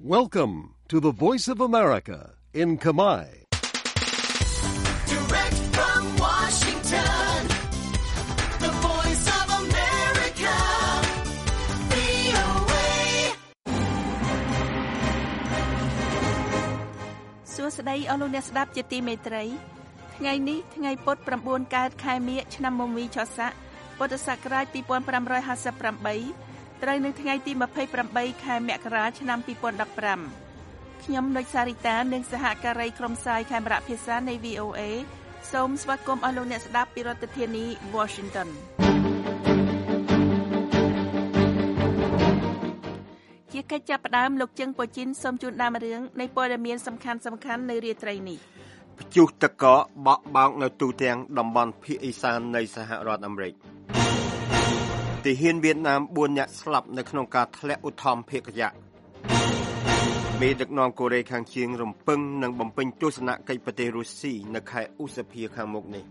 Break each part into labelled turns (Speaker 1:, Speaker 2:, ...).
Speaker 1: Welcome to the Voice of America in Khmer.
Speaker 2: Direct from Washington, the Voice of America, VOA.
Speaker 3: សួស្តីអស់លោកអ្នកស្ដាប់ជាទីមេត្រីថ្ងៃនេះថ្ងៃពុធ9កើតខែមិញឆ្នាំមមីឆស័កពុទ្ធសករាជ2558ត្រូវនៅថ្ងៃទី28ខែមករាឆ្នាំ2015ខ្ញុំនុចសារីតានិងសហការីក្រុមផ្សាយខេមរៈភាសានៃ VOA សូមស្វាគមន៍អស់លោកអ្នកស្ដាប់ពីរដ្ឋធានី Washington ជាកិច្ចចាប់ផ្ដើមលោកជឹងប៉ូជីនសូមជូនដើមរឿងនៃព័ត៌មានសំខាន់ៗនៅរាត្រីនេះ
Speaker 4: ព្យុះទឹកកកបក់បោកនៅទូទាំងតំបន់ភាគឦសាននៃសហរដ្ឋអាមេរិកទាហានវៀតណាម4នាក់ស្លាប់នៅក្នុងការធ្លាក់ឧទ្ធម្ភាគយៈមេដឹកនាំកូរ៉េខាងជើងរំពឹងនឹងបំពេញទស្សនកិច្ចប្រទេសរុស្ស៊ីនៅខែឧសភាខាងមុខនេះ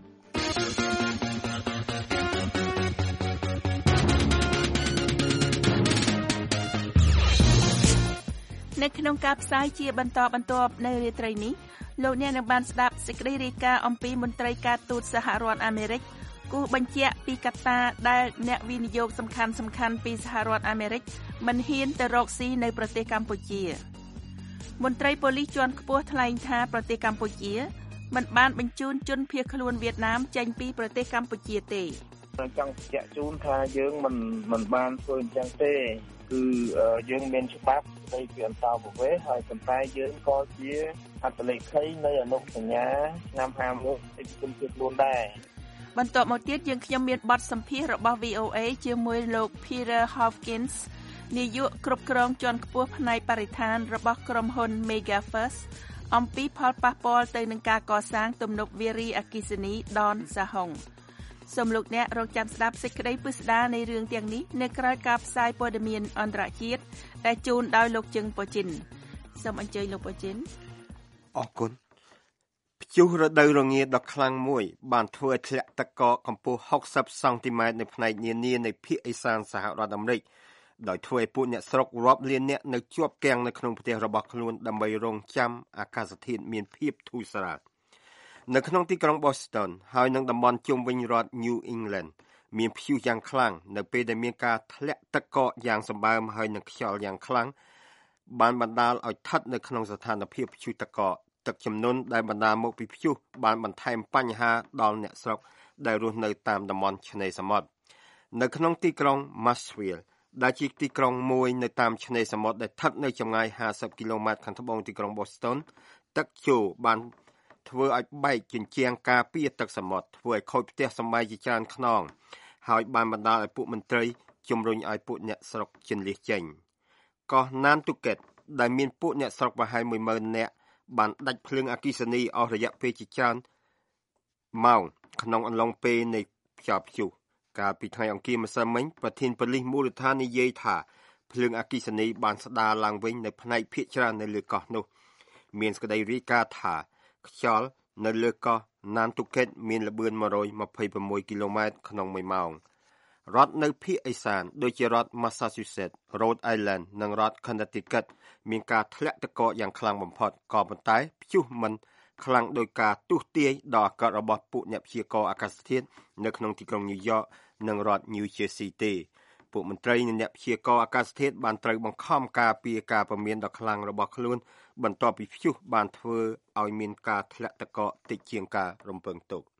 Speaker 3: នៅក្នុងការផ្សាយជាបន្តបន្ទាប់នៅរាត្រីនេះលោកអ្នកនឹងបានស្ដាប់សេចក្តីរាយការណ៍អំពីមន្ត្រីការទូតសហរដ្ឋអាមេរិកគូបញ្ជាក់ពីកត្តាដែលអ្នកវិនិយោគសំខាន់ៗពីសហរដ្ឋអាមេរិកមិនហ៊ានទៅរកស៊ីនៅប្រទេសកម្ពុជាមន្ត្រីប៉ូលីសជាន់ខ្ពស់ថ្លែងថាប្រទេសកម្ពុជាមិនបានបញ្ជូនជនភៀសខ្លួនវៀតណាមចេញពីប្រទេសកម្ពុជាទេ
Speaker 5: ចង់បញ្ជាក់ជូនថាយើងមិនបានធ្វើអញ្ចឹងទេគឺយើងមានច្បាប់ស្តីពីអន្តរប្រវេសន៍ហើយប៉ុន្តែយើងក៏ជាអត្តលេខីនៃអនុសញ្ញាឆ្នាំ51ទីគុំជាខ្លួនដែរ
Speaker 3: បន្ទាប់មកទៀតយើងខ្ញុំមានបទសម្ភាសន៍របស់ VOA ជាមួយលោក Peter Hopkins នាយកគ្រប់គ្រងជាន់ខ្ពស់ផ្នែកបរិស្ថានរបស់ក្រុមហ៊ុន Mega First អំពីផលប៉ះពាល់ទៅនឹងការកសាងទំនប់វារីអគ្គិសនីដនសាហុងសូមលោកអ្នករងចាំស្ដាប់សេចក្តីពិស្ដារនៃរឿងទាំងនេះនៅក្រៅការផ្សាយព័ត៌មានអន្តរជាតិដែលជូនដោយលោកជឹងប៉ូជីនសូមអញ្ជើញលោកប៉ូជីន
Speaker 4: អរគុណព្យុះរដូវរងាដ៏ខ្លាំងមួយបានធ្វើឲ្យធ្លាក់ទឹកកកកម្ពស់60សង់ទីម៉ែត្រនៅផ្នែកនានានៃភាគឦសានសហរដ្ឋអាមេរិកដោយធ្វើឲ្យពួកអ្នកស្រុករាប់លានអ្នកនៅជាប់គាំងនៅក្នុងប្រទេសរបស់ខ្លួនដើម្បីរងចាំអាកាសធាតុមានភាពធូរស្រាលនៅក្នុងទីក្រុង Boston ហើយនៅតំបន់ជុំវិញរដ្ឋ New England មានព្យុះយ៉ាងខ្លាំងនៅពេលដែលមានការធ្លាក់ទឹកកកយ៉ាងសម្បើមហើយនឹងខ្យល់យ៉ាងខ្លាំងបានបណ្ដាលឲ្យស្ថិតនៅក្នុងស្ថានភាពព្យុះទឹកកកទឹកជំនន់ដែលបណ្ដាលមកពីព្យុះបានបន្ថែមបញ្ហាដល់អ្នកស្រុកដែលរស់នៅតាមតំបន់ឆ្នេរសមុទ្រនៅក្នុងទីក្រុង Marshville ដែលជាទីក្រុងមួយនៅតាមឆ្នេរសមុទ្រដែលស្ថិតនៅចម្ងាយ50គីឡូម៉ែត្រខាងត្បូងទីក្រុង Boston ទឹកជោបានធ្វើឲ្យបែកជញ្ជាំងការពារទឹកសមុទ្រធ្វើឲ្យខូចផ្ទះសម្បែងជាច្រើនខ្នងហើយបានបណ្ដាលឲ្យពួកមន្ត្រីជំរុញឲ្យពួកអ្នកស្រុកជន់លិះចេញកោះ Nantucket ដែលមានពួកអ្នកស្រុកប្រហែល 10000 នាក់បានដាច់ភ្លើងអគ្គិសនីអស់រយៈពេលជាច្រើនម៉ោងក្នុងអំឡុងពេលនៃខ្យល់ព្យុះកាលពីថ្ងៃអង្គារម្សិលមិញប្រធានប៉ូលីសមូលដ្ឋាននិយាយថាភ្លើងអគ្គិសនីបានស្ដារឡើងវិញនៅផ្នែកភាគច្រើននៅលើកោះនោះមានសេចក្តីរាយការណ៍ថាខ្យល់នៅលើកោះ Nantucket មានល្បឿន126គីឡូម៉ែត្រក្នុង1ម៉ោងរដ្ឋនៅភាគឦសានដូចជារដ្ឋ Massachusetts, Rhode Island និងរដ្ឋ Connecticut មានការធ្លាក់ទឹកកកយ៉ាងខ្លាំងបំផុតក៏ប៉ុន្តែព្យុះមិនខ្លាំងដោយការទុះទាយដល់អាកាសរបស់ពួកអ្នកព្យាករណ៍អាកាសធាតុនៅក្នុងទីក្រុង New York និងរដ្ឋ New Jersey ទេពួកមន្ត្រីនិងអ្នកព្យាករណ៍អាកាសធាតុបានត្រូវបង្ខំការពារការព្រមានដ៏ខ្លាំងរបស់ខ្លួនបន្ទាប់ពីព្យុះបានធ្វើឲ្យមានការធ្លាក់ទឹកកកតិចជាងការរំពឹងទុក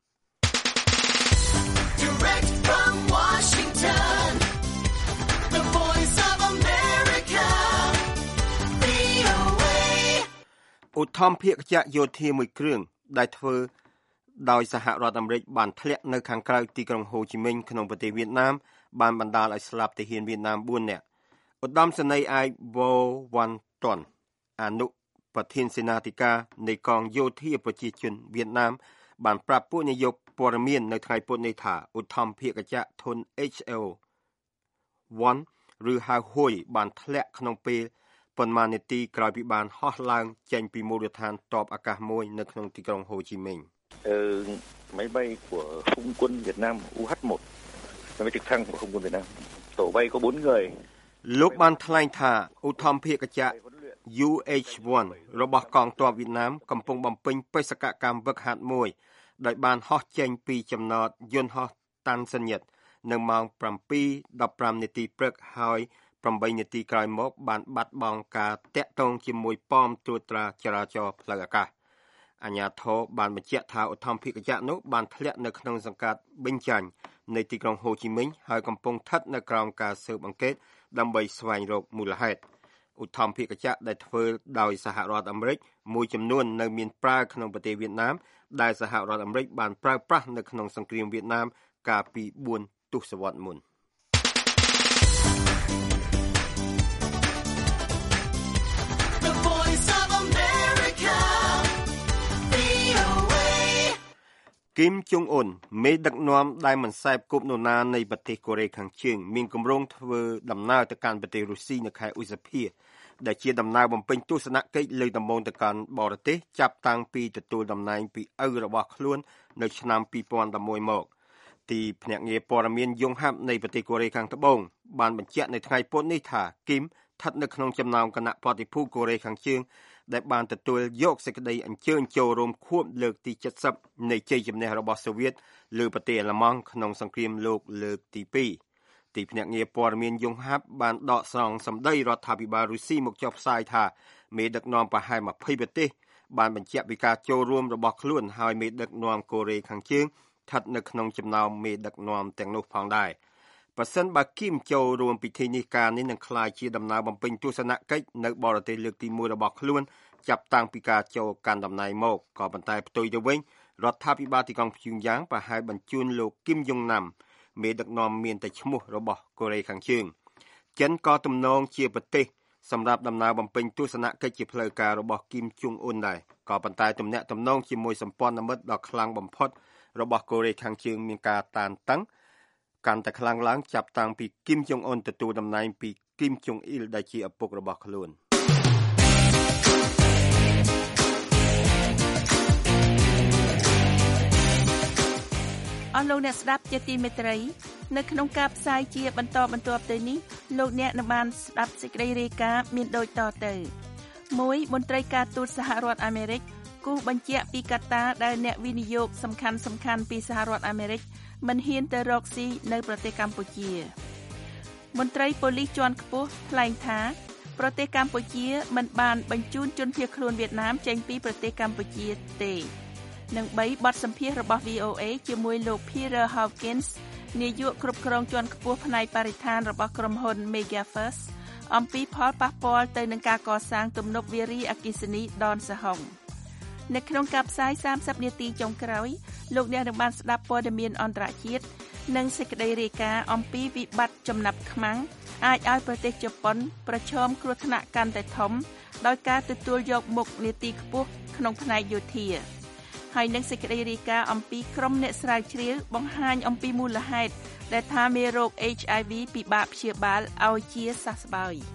Speaker 2: Direct from Washington, the Voice of America, VOA.
Speaker 4: ឧទ្ធម្ភាគយៈយោធាមួយគ្រឿងដែលធ្វើដោយសហរដ្ឋអាមេរិកបានធ្លាក់នៅខាងក្រៅទីក្រុងហូជីមិញក្នុងប្រទេសវៀតណាមបានបណ្ដាលឲ្យស្លាប់ទាហានវៀតណាម4នាក់ឧត្តមសេនីយ៍ឯក Vo Van Ton អនុប្រធានសេនាធិការនៃកងយោធាប្រជាជនវៀតណាមបានប្រាប់ពួកនាយកព័ត៌មាននៅថ្ងៃពុធនេះថាឧទ្ធម្ភាគយៈធុន HL-1 ឬហៅហ៊ុយបានធ្លាក់ក្នុងពេលប៉ុន្មាននាទីក្រោយពីបានហោះឡើងចេញពីមូលដ្ឋានទ័ពអាកាសមួយនៅក្នុងទីក្រុងហូជីមិញ
Speaker 5: máy bay của không quân Việt Nam UH-1 máy bay trực thăng của không quân Việt Nam tổ bay có 4 người
Speaker 4: លោកបានថ្លែងថាឧទ្ធម្ភាគយៈ UH-1 របស់កងទ័ពវៀតណាមកំពុងបំពេញបេសកកម្មវឹកហាត់មួយដោយបានហោះចេញពីចំណតយន្តហោះតាន់សញ្ញិតនៅម៉ោង 7:15 នាទីព្រឹកហើយ8នាទីក្រោយមកបានបាត់បង់ការតាក់ទងជាមួយប៉មត្រួតត្រាចរាចរណ៍ផ្លូវអាកាសអាជ្ញាធរបានបញ្ជាក់ថាឧទ្ធម្ភាគចក្រនោះបានធ្លាក់នៅក្នុងសង្កាត់ប៊ិញចាញ់នៃទីក្រុងហូជីមិញហើយកំពុងស្ថិតនៅក្រោមការស៊ើបអង្កេតដើម្បីស្វែងរកមូលហេតុឧទ្ធម្ភាគចក្រដែលធ្វើដោយសហរដ្ឋអាមេរិកមួយចំនួននៅមានប្រើក្នុងប្រទេសវៀតណាមដែលសហរដ្ឋអាមេរិកបានប្រើប្រាស់នៅក្នុងសង្គ្រាមវៀតណាមកាលពី4ទសវត្សរ៍មុនគីមជុងអ៊ុនមេដឹកនាំដែលមិនសែបគប់នរណានៃប្រទេសកូរ៉េខាងជើងមានគម្រោងធ្វើដំណើរទៅកាន់ប្រទេសរុស្ស៊ីនៅខែឧសភាដែលជាដំណើរបំពេញទស្សនកិច្ចលើកដំបូងទៅកាន់បរទេសចាប់តាំងពីទទួលតំណែងពីឪរបស់ខ្លួននៅឆ្នាំ2011មកទីភ្នាក់ងារព័ត៌មានយងហាប់នៃប្រទេសកូរ៉េខាងត្បូងបានបញ្ជាក់នៅថ្ងៃពុធនេះថាគីមស្ថិតនៅក្នុងចំណោមគណៈប្រតិភូកូរ៉េខាងជើងដែលបានទទួលយកសេចក្តីអញ្ជើញចូលរួមខួបលើកទី70នៃជ័យជំនះរបស់សូវៀតលើប្រទេសអាល្លឺម៉ង់ក្នុងសង្គ្រាមលោកលើកទី2ទីភ្នាក់ងារព័ត៌មានយងហាប់បានដកស្រង់សម្ដីរដ្ឋាភិបាលរុស្ស៊ីមកចុះផ្សាយថាមេដឹកនាំប្រហែល20ប្រទេសបានបញ្ជាក់ពីការចូលរួមរបស់ខ្លួនហើយមេដឹកនាំកូរ៉េខាងជើងស្ថិតនៅក្នុងចំណោមមេដឹកនាំទាំងនោះផងដែរប្រសិនបើគីមចូលរួមពិធីនេះការនេះនឹងក្លាយជាដំណើរបំពេញទស្សនកិច្ចនៅបរទេសលើកទី1របស់ខ្លួនចាប់តាំងពីការចូលកាន់តំណែងមកក៏ប៉ុន្តែផ្ទុយទៅវិញរដ្ឋាភិបាលទីក្រុងព្យុងយ៉ាងប្រហែលបញ្ជូនលោកគីមយុងណាំមេដឹកនាំមានតែឈ្មោះរបស់កូរ៉េខាងជើងចិនក៏ទំនងជាប្រទេសសម្រាប់ដំណើរបំពេញទស្សនកិច្ចជាផ្លូវការរបស់គីមជុងអ៊ុនដែរក៏ប៉ុន្តែទំនាក់ទំនងជាមួយសម្ព័ន្ធមិត្តដ៏ខ្លាំងបំផុតរបស់កូរ៉េខាងជើងមានការតានតឹងកាន់តែខ្លាំងឡើងចាប់តាំងពីគីមចុងអ៊ុនទទួលតំណែងពីគីមចុងអ៊ីលដែលជាឪពុករបស់ខ្លួន
Speaker 3: អស់លោកអ្នកស្ដាប់ជាទីមេត្រីនៅក្នុងការផ្សាយជាបន្តបន្ទាប់ទៅនេះលោកអ្នកនឹងបានស្ដាប់សេចក្តីរាយការណ៍មានដូចតទៅ1មន្ត្រីការទូតសហរដ្ឋអាមេរិកគូសបញ្ជាក់ពីកត្តាដែលអ្នកវិនិយោគសំខាន់ពីសហរដ្ឋអាមេរិកមិនហ៊ានទៅរកស៊ីនៅប្រទេសកម្ពុជាមន្ត្រីប៉ូលីសជាន់ខ្ពស់ថ្លែងថាប្រទេសកម្ពុជាមិនបានបញ្ជូនជនភៀសខ្លួនវៀតណាមចេញពីប្រទេសកម្ពុជាទេនិង3បទសម្ភាសន៍របស់ VOA ជាមួយលោក Peter Hawkins នាយកគ្រប់គ្រងជាន់ខ្ពស់ផ្នែកបរិស្ថានរបស់ក្រុមហ៊ុន Megafirst អំពីផលប៉ះពាល់ទៅនឹងការកសាងទំនប់វារីអគ្គិសនីដនសហុងនៅក្នុងការផ្សាយ30នាទីចុងក្រោយលោកអ្នកនឹងបានស្ដាប់ព័ត៌មានអន្តរជាតិនិងសេចក្តីរាយការណ៍អំពីវិបត្តិចំណាប់ខ្មាំងអាចឲ្យប្រទេសជប៉ុនប្រឈមគ្រោះថ្នាក់កាន់តែធំដោយការទទួលយកមុខនីតិខ្ពស់ក្នុងផ្នែកយោធាហើយនឹងសេចក្តីរាយការណ៍អំពីក្រុមអ្នកស្រាវជ្រាវបង្ហាញអំពីមូលហេតុដែលថាមេរោគ HIV ពិបាកព្យាបាលឲ្យជាសះស្បើយ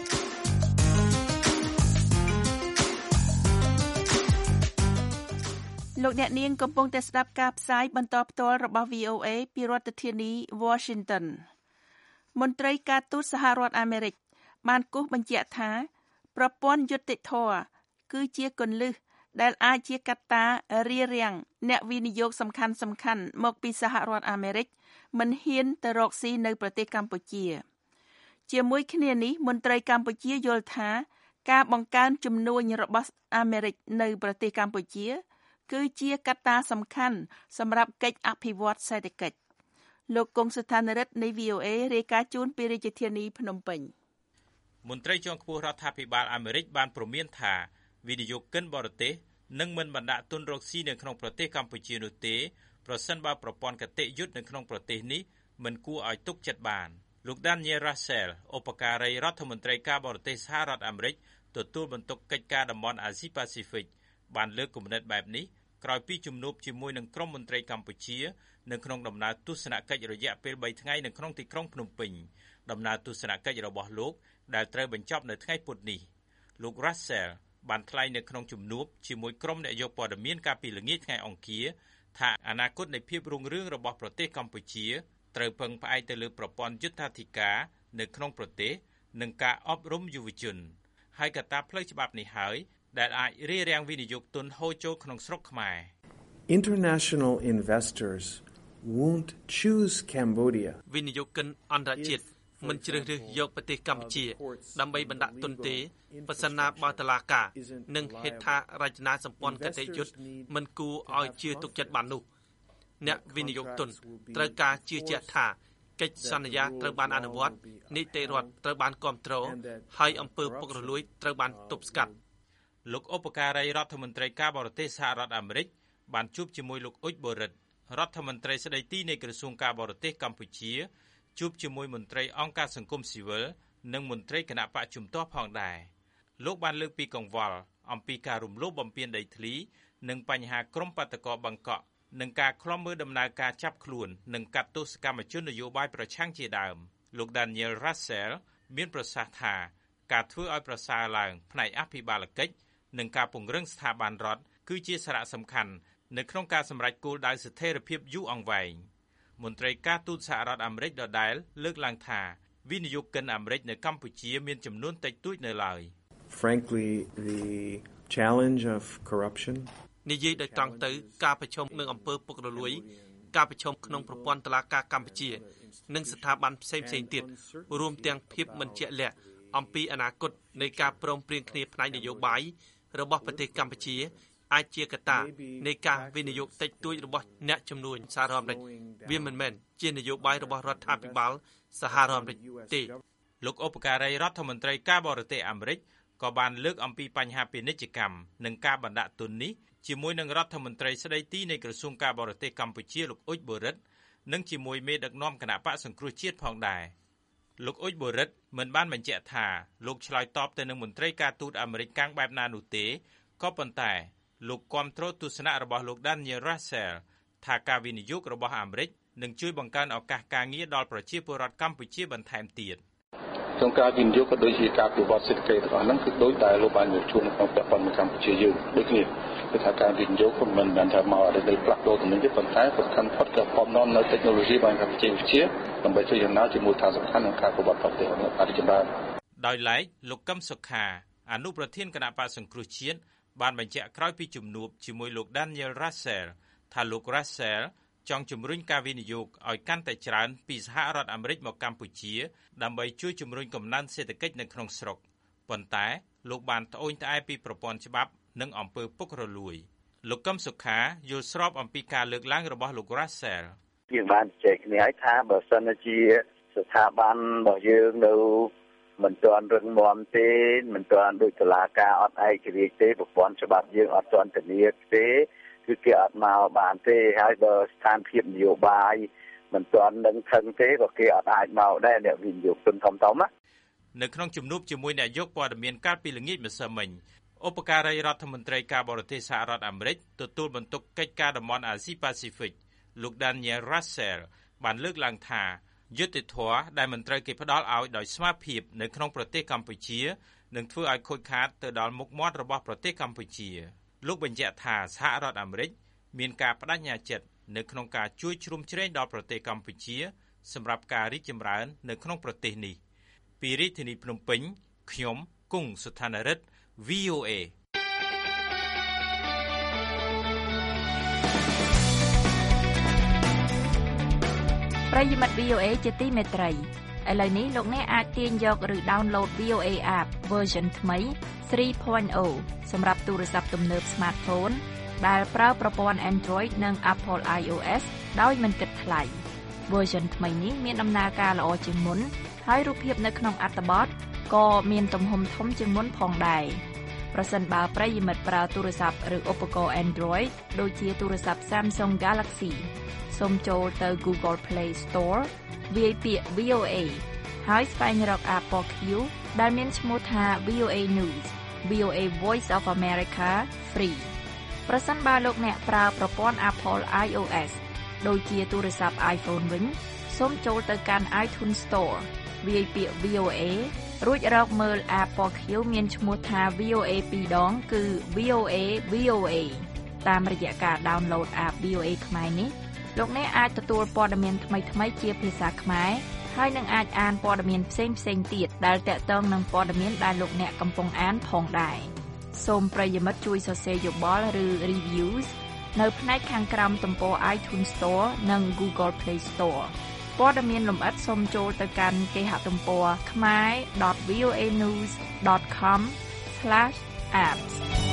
Speaker 3: លោកអ្នកនាងកំពុងតែស្ដាប់ការផ្សាយបន្តផ្ទាល់របស់ VOA ពីរដ្ឋធានី Washington មន្ត្រីការទូតសហរដ្ឋអាមេរិកបានគូសបញ្ជាក់ថាប្រព័ន្ធយុត្តិធម៌គឺជាគន្លឹះដែលអាចជាកត្តារារាំងអ្នកវិនិយោគសំខាន់មកពីសហរដ្ឋអាមេរិកមិនហ៊ានទៅរកស៊ីនៅប្រទេសកម្ពុជាជាមួយគ្នានេះមន្ត្រីកម្ពុជាយល់ថាការបង្កើនជំនួញរបស់អាមេរិកនៅប្រទេសកម្ពុជាគឺជាកត្តាសំខាន់សម្រាប់កិច្ចអភិវឌ្ឍសេដ្ឋកិច្ចលោកកុងសុថានរិទ្ធនៃ VOA រាយការណ៍ជូនពីរាជធានីភ្នំពេញ
Speaker 6: មន្ត្រីជាន់ខ្ពស់រដ្ឋាភិបាលអាមេរិកបានព្រមានថាវិនិយោគិនបរទេសនឹងមិនបណ្ដាក់ទុនរកស៊ីនៅក្នុងប្រទេសកម្ពុជានោះទេប្រសិនបើប្រព័ន្ធគតិយុត្តនៅក្នុងប្រទេសនេះមិនគួរឲ្យទុកចិត្តបានលោក Daniel Russell ឧបការីរដ្ឋមន្ត្រីការបរទេសសហរដ្ឋអាមេរិកទទួលបន្ទុកកិច្ចការតំបន់អាស៊ីប៉ាស៊ីហ្វិកបានលើកគំនិតបែបនេះក្រោយពីជំនួបជាមួយនឹងក្រុមមន្ត្រីកម្ពុជានៅក្នុងដំណើរទស្សនកិច្ចរយៈពេល3ថ្ងៃនៅក្នុងទីក្រុងភ្នំពេញដំណើរទស្សនកិច្ចរបស់លោកដែលត្រូវបញ្ចប់នៅថ្ងៃពុធនេះលោក Russell បានថ្លែងនៅក្នុងជំនួបជាមួយក្រុមអ្នកយកព័ត៌មានកាលពីល្ងាចថ្ងៃអង្គារថាអនាគតនៃភាពរុងរឿងរបស់ប្រទេសកម្ពុជាត្រូវពឹងផ្អែកទៅលើប្រព័ន្ធយុត្តាធិការនៅក្នុងប្រទេសនិងការអប់រំយុវជនហើយកត្តាផ្លូវច្បាប់នេះហើយដែលអាចរារាំងវិនិយោគទុនហូរចូលក្នុងស្រុកខ្មែរ
Speaker 7: International investors won't choose Cambodia
Speaker 8: វិនិយោគិនអន្តរជាតិមិនជ្រើសរើសយកប្រទេសកម្ពុជាដើម្បីបណ្ដាក់ទុនទេប្រសិនណាបើតុលាការនិងហេដ្ឋារចនាសម្ព័ន្ធគតិយុត្តមិនគួរឲ្យជឿទុកចិត្តបាននោះអ្នកវិនិយោគទុនត្រូវការជឿជាក់ថាកិច្ចសន្យាត្រូវបានអនុវត្តនីតិរដ្ឋត្រូវបានគាំទ្រហើយអំពើពុករលួយត្រូវបានទប់ស្កាត់
Speaker 6: លោកឧបការីរដ្ឋមន្ត្រីការបរទេសសហរដ្ឋអាមេរិកបានជួបជាមួយលោកអ៊ុចបូរិតរដ្ឋមន្ត្រីស្ដីទីនៃក្រសួងការបរទេសកម្ពុជាជួបជាមួយមន្ត្រីអង្គការសង្គមស៊ីវិលនិងមន្ត្រីគណៈបកជំទាស់ផងដែរលោកបានលើកពីកង្វល់អំពីការរំលោភបំពានដីធ្លីនិងបញ្ហាក្រុមបាតកោបង្កក់និងការឃ្លាំមើលដំណើរការចាប់ខ្លួននិងកាត់ទោសកម្មជននយោបាយប្រឆាំងជាដើមលោក Daniel Russell មានប្រសាសន៍ថាការធ្វើឲ្យប្រសើរឡើងផ្នែកអភិបាលកិច្ចនិងការពង្រឹងស្ថាប័នរដ្ឋគឺជាសារៈសំខាន់នៅក្នុងការសម្រេចគោលដៅស្ថិរភាពយូរអង្វែងមន្ត្រីការទូតសហរដ្ឋអាមេរិកដដែលលើកឡើងថាវិនិយោគិនអាមេរិកនៅកម្ពុជាមានចំនួនតិចតួចនៅឡើយ
Speaker 7: Frankly, the challenge of corruption
Speaker 8: និយាយដោយត្រង់ទៅការប្រឈមនឹងអំពើពុករលួយការប្រឈមក្នុងប្រព័ន្ធតុលាការកម្ពុជានិងស្ថាប័នផ្សេងៗទៀតរួមទាំងភាពមិនជាក់លាក់អំពីអនាគតនៃការព្រមព្រៀងគ្នាផ្នែកនយោបាយរបស់ប្រទេសកម្ពុជាអាចជាកត្តានៃការវិនិយោគតិចតួចរបស់អ្នកជំនួញសហរដ្ឋអាមេរិកវាមិនមែនជានយោបាយរបស់រដ្ឋាភិបាលសហរដ្ឋអាមេរិកទេ
Speaker 6: លោកឧបការីរដ្ឋមន្ត្រីការបរទេសអាមេរិកក៏បានលើកអំពីបញ្ហាពាណិជ្ជកម្មនិងការបណ្ដាក់ទុននេះជាមួយនឹងរដ្ឋមន្ត្រីស្ដីទីនៃក្រសួងការបរទេសកម្ពុជាលោកអ៊ុចបូរិតនិងជាមួយមេដឹកនាំគណៈបកសង្គ្រោះជាតិផងដែរលោកអ៊ុចបូរិតមិនបានបញ្ជាក់ថាលោកឆ្លើយតបទៅនឹងមន្ត្រីការទូតអាមេរិកកាំងបែបណានោះទេក៏ប៉ុន្តែលោកគាំទ្រទស្សនៈរបស់លោក Daniel Russell ថាការវិនិយោគរបស់អាមេរិកនឹងជួយបង្កើនឱកាសការងារដល់ប្រជាពលរដ្ឋកម្ពុជាបន្ថែមទៀត
Speaker 9: ក្នុងការវិនិយោគក៏ដូចជាការពិវត្តសេដ្ឋកិច្ចរបស់ហ្នឹងគឺដូចដែលលោកបានយកជួនក្នុងប្រព័ន្ធកម្ពុជាយើងដូចគ្នាគឺថាការវិនិយោគមិនមែនថាមកឲ្យផ្លាស់ប្ដូរទំនិញទេប៉ុន្តែសំខាន់ផុតក៏បំណងនៅ technology បានកម្ពុជាវិទ្យាដើម្បីជួយចំណែកជាមួយថាសំខាន់ក្នុងការពិវត្តប្រទេសរបស់ប្រទេសចម្រើន
Speaker 6: ដោយឡែកលោកកឹមសុខាអនុប្រធានគណៈបកសង្គ្រោះជាតិបានបញ្ជាក់ក្រោយពីជំនួបជាមួយលោក Daniel Russell ថាលោក Russell ចង់ជំរុញការវិនិយោគឲ្យកាន់តែច្រើនពីសហរដ្ឋអាមេរិកមកកម្ពុជាដើម្បីជួយជំរុញកំណើនសេដ្ឋកិច្ចនៅក្នុងស្រុកប៉ុន្តែលោកបានត្អូញត្អែពីប្រព័ន្ធច្បាប់និងអំពើពុករលួយលោកកឹមសុខាយល់ស្របអំពីការលើកឡើងរបស់លោក Russell
Speaker 5: យើងបានជជែកគ្នាឲ្យថាបើសិនជាស្ថាប័នរបស់យើងនៅមិនទាន់រឹងមាំទេមិនទាន់ដូចតុលាការអត់ឯករាជ្យទេប្រព័ន្ធច្បាប់យើងអត់ទាន់ធានាទេគឺគេអត់មកបានទេហើយបើស្ថានភាពនយោបាយមិនទាន់នឹងខឹងទេក៏គេអត់អាចមកដែរអ្នកវិនិយោគទុនធំៗណា
Speaker 6: នៅក្នុងជំនួបជាមួយអ្នកយកព័ត៌មានកាលពីល្ងាចម្សិលមិញឧបការីរដ្ឋមន្ត្រីការបរទេសសហរដ្ឋអាមេរិកទទួលបន្ទុកកិច្ចការតំបន់អាស៊ីប៉ាស៊ីហ្វិកលោក Daniel Russell បានលើកឡើងថាយុត្តិធម៌ដែលមិនត្រូវគេផ្ដល់ឲ្យដោយស្មារតីនៅក្នុងប្រទេសកម្ពុជានឹងធ្វើឲ្យខូចខាតទៅដល់មុខមាត់របស់ប្រទេសកម្ពុជាលោកបញ្ជាក់ថាសហរដ្ឋអាមេរិកមានការបដិញ្ញាចិត្តនៅក្នុងការជួយជ្រោមជ្រែងដល់ប្រទេសកម្ពុជាសម្រាប់ការរីកចម្រើននៅក្នុងប្រទេសនេះពីរាជធានីភ្នំពេញខ្ញុំគង់សុថានរិទ្ធ VOA
Speaker 3: ប្រិយមិត្ត VOA ជាទីមេត្រីឥឡូវនេះលោកអ្នកអាចទាញយកឬ download VOA app version ថ្មី 3.0 សម្រាប់ទូរស័ព្ទទំនើប smartphone ដែលប្រើប្រព័ន្ធ Android និង Apple iOS ដោយមិនគិតថ្លៃ version ថ្មីនេះមានដំណើរការល្អជាងមុនហើយរូបភាពនៅក្នុងអត្ថបទក៏មានទំហំធំជាងមុនផងដែរប្រសិនបើប្រិយមិត្តប្រើទូរស័ព្ទឬឧបករណ៍ Android ដូចជាទូរស័ព្ទ Samsung Galaxy សូមចូលទៅ Google Play Store វាយពាក្យ VOA ហើយស្វែងរក App ពណ៌ខៀវដែលមានឈ្មោះថា VOA News VOA Voice of America Free ប្រសិនបើលោកអ្នកប្រើប្រព័ន្ធ Apple iOS ដូចជាទូរស័ព្ទ iPhone វិញសូមចូលទៅកាន់ iTunes Store វាយពាក្យ VOA រួចរកមើល App ពណ៌ខៀវមានឈ្មោះថា VOA 2 ដងគឺ VOA តាមរយៈការ download App VOA ខ្មែរនេះលោកអ្នកអាចទទួលព័ត៌មានថ្មីៗជាភាសាខ្មែរ
Speaker 10: ហើយនឹងអាចអានព័ត៌មានផ្សេងៗទៀតដែលតាក់ទងនឹងព័ត៌មានដែលលោកអ្នកកំពុងអានផងដែរសូមប្រិយមិត្តជួយសរសេរយោបល់ឬ reviews នៅផ្នែកខាងក្រោមទំព័រ iTunes Store និង Google Play Store ព័ត៌មានលម្អិតសូមចូលទៅកាន់គេហទំព័រ khmer.voanews.com/apps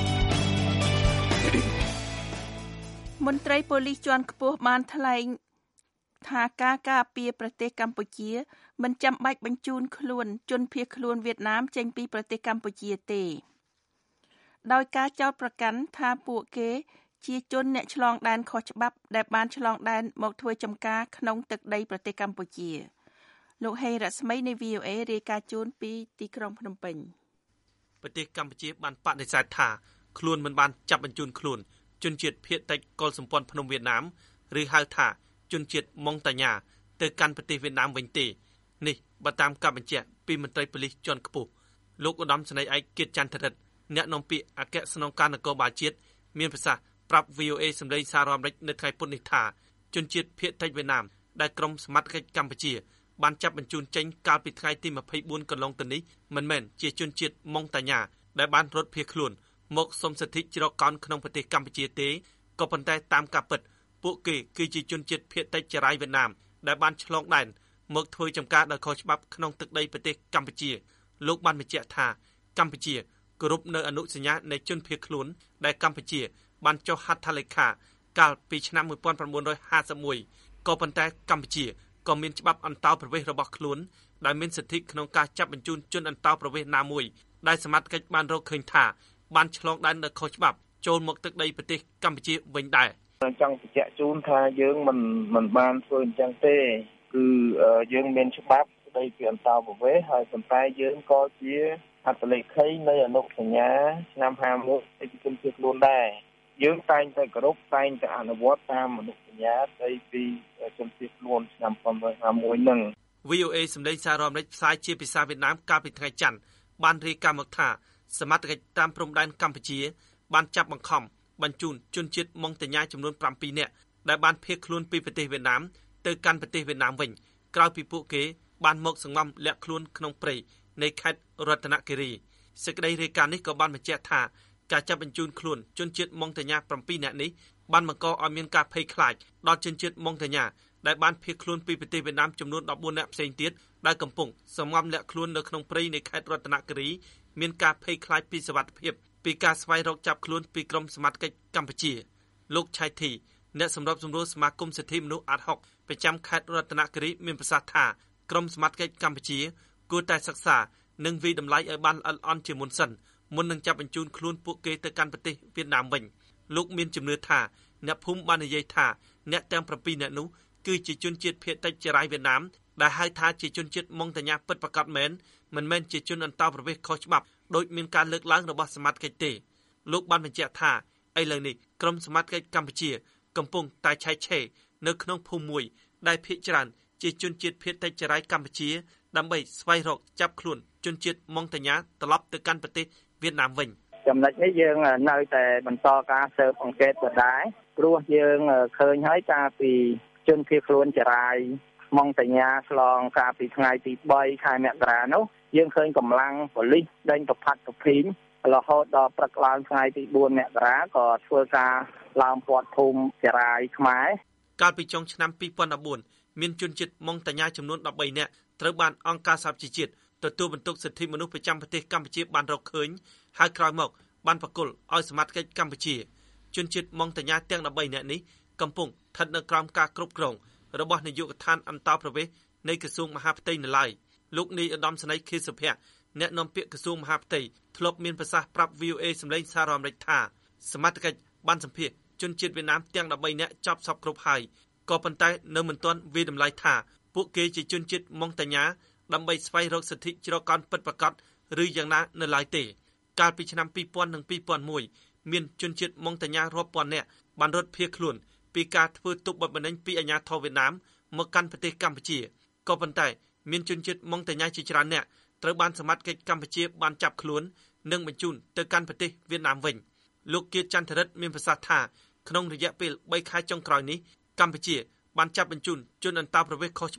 Speaker 3: មន្ត្រីប៉ូលីសជាន់ខ្ពស់បានថ្លែងថាការការពារប្រទេសកម្ពុជាមិនចាំបាច់បញ្ជូនខ្លួនជនភៀសខ្លួនវៀតណាមចេញពីប្រទេសកម្ពុជាទេដោយការចោទប្រកាន់ថាពួកគេជាជនអ្នកឆ្លងដែនខុសច្បាប់ដែលបានឆ្លងដែនមកធ្វើចំការក្នុងទឹកដីប្រទេសកម្ពុជាលោកហេងរស្មីនៃ VOA រាយការណ៍ជូនពីទីក្រុងភ្នំពេញ
Speaker 8: ប្រទេសកម្ពុជាបានបដិសេធថាខ្លួនមិនបានចាប់បញ្ជូនខ្លួនជនជាតិភៀសតិចកុលសម្ព័ន្ធភ្នំវៀតណាមឬហៅថាជនជាតិម៉ុងតាញ៉ាទៅកាន់ប្រទេសវៀតណាមវិញទេនេះបើតាមការបញ្ជាក់ពីមន្ត្រីប៉ូលីសជាន់ខ្ពស់លោកឧត្តមសេនីយ៍ឯកគៀតចន្ទរិទ្ធអ្នកនាំពាក្យអគ្គស្នងការនគរបាលជាតិមានប្រសាសន៍ប្រាប់ VOA សម្លេងសារអាមេរិកនៅថ្ងៃពុធនេះថាជនជាតិភៀសតិចវៀតណាមដែលក្រុមសមត្ថកិច្ចកម្ពុជាបានចាប់បញ្ជូនចេញកាលពីថ្ងៃទី24កន្លងទៅនេះមិនមែនជាជនជាតិម៉ុងតាញ៉ាដែលបានរត់ភៀសខ្លួនមកសុំសិទ្ធិជ្រកកោនក្នុងប្រទេសកម្ពុជាទេក៏ប៉ុន្តែតាមការពិតពួកគេគឺជាជនជាតិភៀសតិចចរាយវៀតណាមដែលបានឆ្លងដែនមកធ្វើចំការដោយខុសច្បាប់ក្នុងទឹកដីប្រទេសកម្ពុជាលោកបានបញ្ជាក់ថាកម្ពុជាគោរពនៅអនុសញ្ញានៃជនភៀសខ្លួនដែលកម្ពុជាបានចុះហត្ថលេខាកាលពីឆ្នាំ1951ក៏ប៉ុន្តែកម្ពុជាក៏មានច្បាប់អន្តោប្រវេសន៍របស់ខ្លួនដែលមានសិទ្ធិក្នុងការចាប់បញ្ជូនជនអន្តោប្រវេសន៍ណាមួយដែលសមត្ថកិច្ចបានរកឃើញថាបានឆ្លងដែនដោយខុសច្បាប់ចូលមកទឹកដីប្រទេសកម្ពុជាវិញដែរ
Speaker 5: ចង់បញ្ជាក់ជូនថាយើងមិនបានធ្វើអញ្ចឹងទេគឺយើងមានច្បាប់ស្ដីពីអន្តោប្រវេសន៍ហើយប៉ុន្តែយើងក៏ជាហត្ថលេខីនៃអនុសញ្ញាឆ្នាំ51ឯកជនភៀសខ្លួនដែរយើងតែងតែគោរពតែងតែអនុវត្តតាមអនុសញ្ញាស្ដីពីជនភៀសខ្លួនឆ្នាំ1951នឹង
Speaker 8: VOA សម្លេងសារអាមេរិកផ្សាយជាភាសាវៀតណាមកាលពីថ្ងៃច័ន្ទបានរាយការណ៍មកថាសមត្ថកិច្ចតាមព្រំដែនកម្ពុជាបានចាប់បង្ខំបញ្ជូនជនជាតិម៉ុងតាញ៉ាចំនួន7នាក់ដែលបានភៀសខ្លួនពីប្រទេសវៀតណាមទៅកាន់ប្រទេសវៀតណាមវិញក្រោយពីពួកគេបានមកសង្ងំលាក់ខ្លួនក្នុងព្រៃនៃខេត្តរតនគិរីសេចក្តីរាយការណ៍នេះក៏បានបញ្ជាក់ថាការចាប់បញ្ជូនខ្លួនជនជាតិម៉ុងតាញ៉ា7នាក់នេះបានបង្កឲ្យមានការភ័យខ្លាចដល់ជនជាតិម៉ុងតាញ៉ាដែលបានភៀសខ្លួនពីប្រទេសវៀតណាមចំនួន14នាក់ផ្សេងទៀតដែលកំពុងសង្ងំលាក់ខ្លួននៅក្នុងព្រៃនៃខេត្តរតនគិរីមានការភ័យខ្លាចពីសុវត្ថិភាពពីការស្វែងរកចាប់ខ្លួនពីក្រុមសមត្ថកិច្ចកម្ពុជាលោកឆៃធីអ្នកសម្របសម្រួលសមាគមសិទ្ធិមនុស្សអាត់ហុកប្រចាំខេត្តរតនគិរីមានប្រសាសន៍ថាក្រុមសមត្ថកិច្ចកម្ពុជាគួរតែសិក្សានិងវិតម្លៃឲ្យបានល្អិតល្អន់ជាមុនសិនមុននឹងចាប់បញ្ជូនខ្លួនពួកគេទៅកាន់ប្រទេសវៀតណាមវិញលោកមានជំនឿថាអ្នកភូមិបាននិយាយថាអ្នកទាំង7នាក់នោះគឺជាជនជាតិភៀសតិចចរាយវៀតណាមដែលហៅថាជាជនជាតិម៉ុងតាញ៉ាពិតប្រាកដមែនមិនមែនជាជនអន្តោប្រវេសន៍ខុសច្បាប់ដោយមានការលើកឡើងរបស់សមត្ថកិច្ចទេលោកបានបញ្ជាក់ថាឥឡូវនេះក្រុមសមត្ថកិច្ចកម្ពុជាកំពុងតែឆែកឆេរនៅក្នុងភូមិមួយដែលភាគច្រើនជាជនជាតិភៀសតិចចរាយកម្ពុជាដើម្បីស្វែងរកចាប់ខ្លួនជនជាតិម៉ុងតាញ៉ាត្រឡប់ទៅកាន់ប្រទេសវៀតណាមវិញ
Speaker 5: ចំណុចនេះយើងនៅតែបន្តការស៊ើបអង្កេតដដែលព្រោះយើងឃើញហើយការពីជនភៀសខ្លួនចរាយម៉ុងតាញ៉ាឆ្លងកាលពីថ្ងៃទី3ខែមករានោះយើងឃើញកម្លាំងប៉ូលីសដេញប្រផាត់ប្រភីងរហូតដល់ព្រឹកឡើងថ្ងៃទី4មករាក៏ធ្វើការឡើងព័ទ្ធភូមិចរាយខ្មែរ
Speaker 8: កាលពីចុងឆ្នាំ2014មានជនជាតិម៉ុងតាញ៉ាចំនួន13នាក់ត្រូវបានអង្គការសហប្រជាជាតិទទួលបន្ទុកសិទ្ធិមនុស្សប្រចាំប្រទេសកម្ពុជាបានរកឃើញហើយក្រោយមកបានប្រគល់ឲ្យសមាជិកកម្ពុជាជនជាតិម៉ុងតាញ៉ាទាំង13នាក់នេះកំពុងស្ថិតនៅក្រោមការគ្រប់គ្រងរបស់នាយកដ្ឋានអន្តោប្រវេសន៍នៃក្រសួងមហាផ្ទៃនៅឡើយលោកនាយឧត្តមសេនីយ៍ខៀវសុភ័ក្រអ្នកនាំពាក្យក្រសួងមហាផ្ទៃធ្លាប់មានប្រសាសន៍ប្រាប់ VOA សម្លេងសារអាមេរិកថាសមត្ថកិច្ចបានសម្ភាសជនជាតិវៀតណាមទាំង13នាក់ចប់សពគ្រប់ហើយក៏ប៉ុន្តែនៅមិនទាន់វាតម្លៃថាពួកគេជាជនជាតិម៉ុងតាញ៉ាដើម្បីស្វែងរកសិទ្ធិជ្រកកោនពិតប្រាកដឬយ៉ាងណានៅឡើយទេកាលពីឆ្នាំ2000និង2001មានជនជាតិម៉ុងតាញ៉ារាប់ពាន់នាក់បានរត់ភៀសខ្លួនពីការធ្វើទុកបុកម្នេញពីអាជ្ញាធរវៀតណាមមកកាន់ប្រទេសកម្ពុជាក៏ប៉ុន្តែមានជនជាតិម៉ុងតាញ៉ាជាច្រើននាក់ត្រូវបានសមត្ថកិច្ចកម្ពុជាបានចាប់ខ្លួននិងបញ្ជូនទៅកាន់ប្រទេសវៀតណាមវិញលោកគៀតចន្ទរិទ្ធមានប្រសាសន៍ថាក្នុងរយៈពេល3ខែចុងក្រោយនេះកម្ពុជាបានចាប់បញ្ជូនជនអន្តោប្រវេសន៍ខុសច្បាប់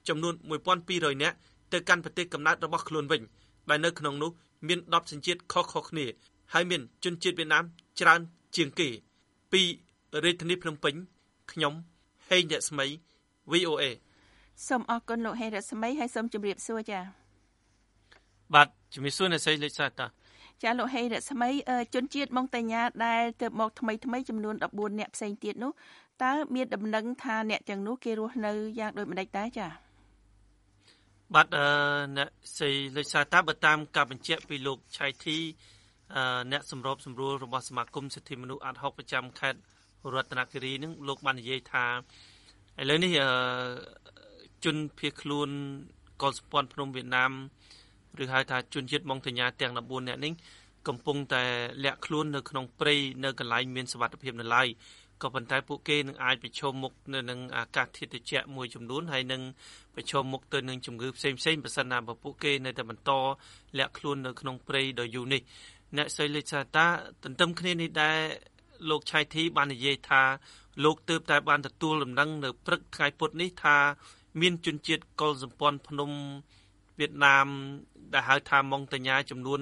Speaker 8: ចំនួន 1200 នាក់ទៅកាន់ប្រទេសកំណើតរបស់ខ្លួនវិញដែលនៅក្នុងនោះមាន10សញ្ជាតិខុសៗគ្នាហើយមានជនជាតិវៀតណាមច្រើនជាងគេពីរាជធានីភ្នំពេញខ្ញុំហេងរស្មី VOA
Speaker 3: សូមអរគុណលោកហេងរស្មីហើយសូមជម្រាបសួរចា៎
Speaker 8: បាទជំរាបសួរអ្នកស្រីលេខសាតា
Speaker 3: ចាលោកហេងរស្មីជនជាតិម៉ុងតាញ៉ាដែលទៅមកថ្មីចំនួន14នាក់ផ្សេងទៀតនោះតើមានដំណឹងថាអ្នកទាំងនោះគេរស់នៅយ៉ាងដូចម្តេចដែរចា
Speaker 8: បាទអ្នកស្រីលេខសាតាបើតាមការបញ្ជាក់ពីលោកឆៃធីអ្នកសម្របសម្រួលរបស់សមាគមសិទ្ធិមនុស្សអាត់ហុកប្រចាំខេត្តរតនគិរីនឹងលោកបាននិយាយថាឥឡូវនេះជនភៀសខ្លួនកុលសម្ព័ន្ធភ្នំវៀតណាមឬហៅថាជនជាតិម៉ុងតាញ៉ាទាំង14នាក់នេះកំពុងតែលាក់ខ្លួននៅក្នុងព្រៃនៅកន្លែងមានសុវត្ថិភាពនៅឡើយក៏ប៉ុន្តែពួកគេនឹងអាចប្រឈមមុខនៅនឹងអាកាសធាតុត្រជាក់មួយចំនួនហើយនឹងប្រឈមមុខទៅនឹងជំងឺផ្សេងៗបើសិនណាពួកគេនៅតែបន្តលាក់ខ្លួននៅក្នុងព្រៃដ៏យូរនេះអ្នកស្រីលេខសាតាទន្ទឹមគ្នានេះដែរលោកឆៃធីបាននិយាយថាលោកទើបតែបានទទួលដំណឹងនៅព្រឹកថ្ងៃពុធនេះថាមានជនជាតិកុលសម្ព័ន្ធភ្នំវៀតណាមដែលហៅថាម៉ុងតាញ៉ាចំនួន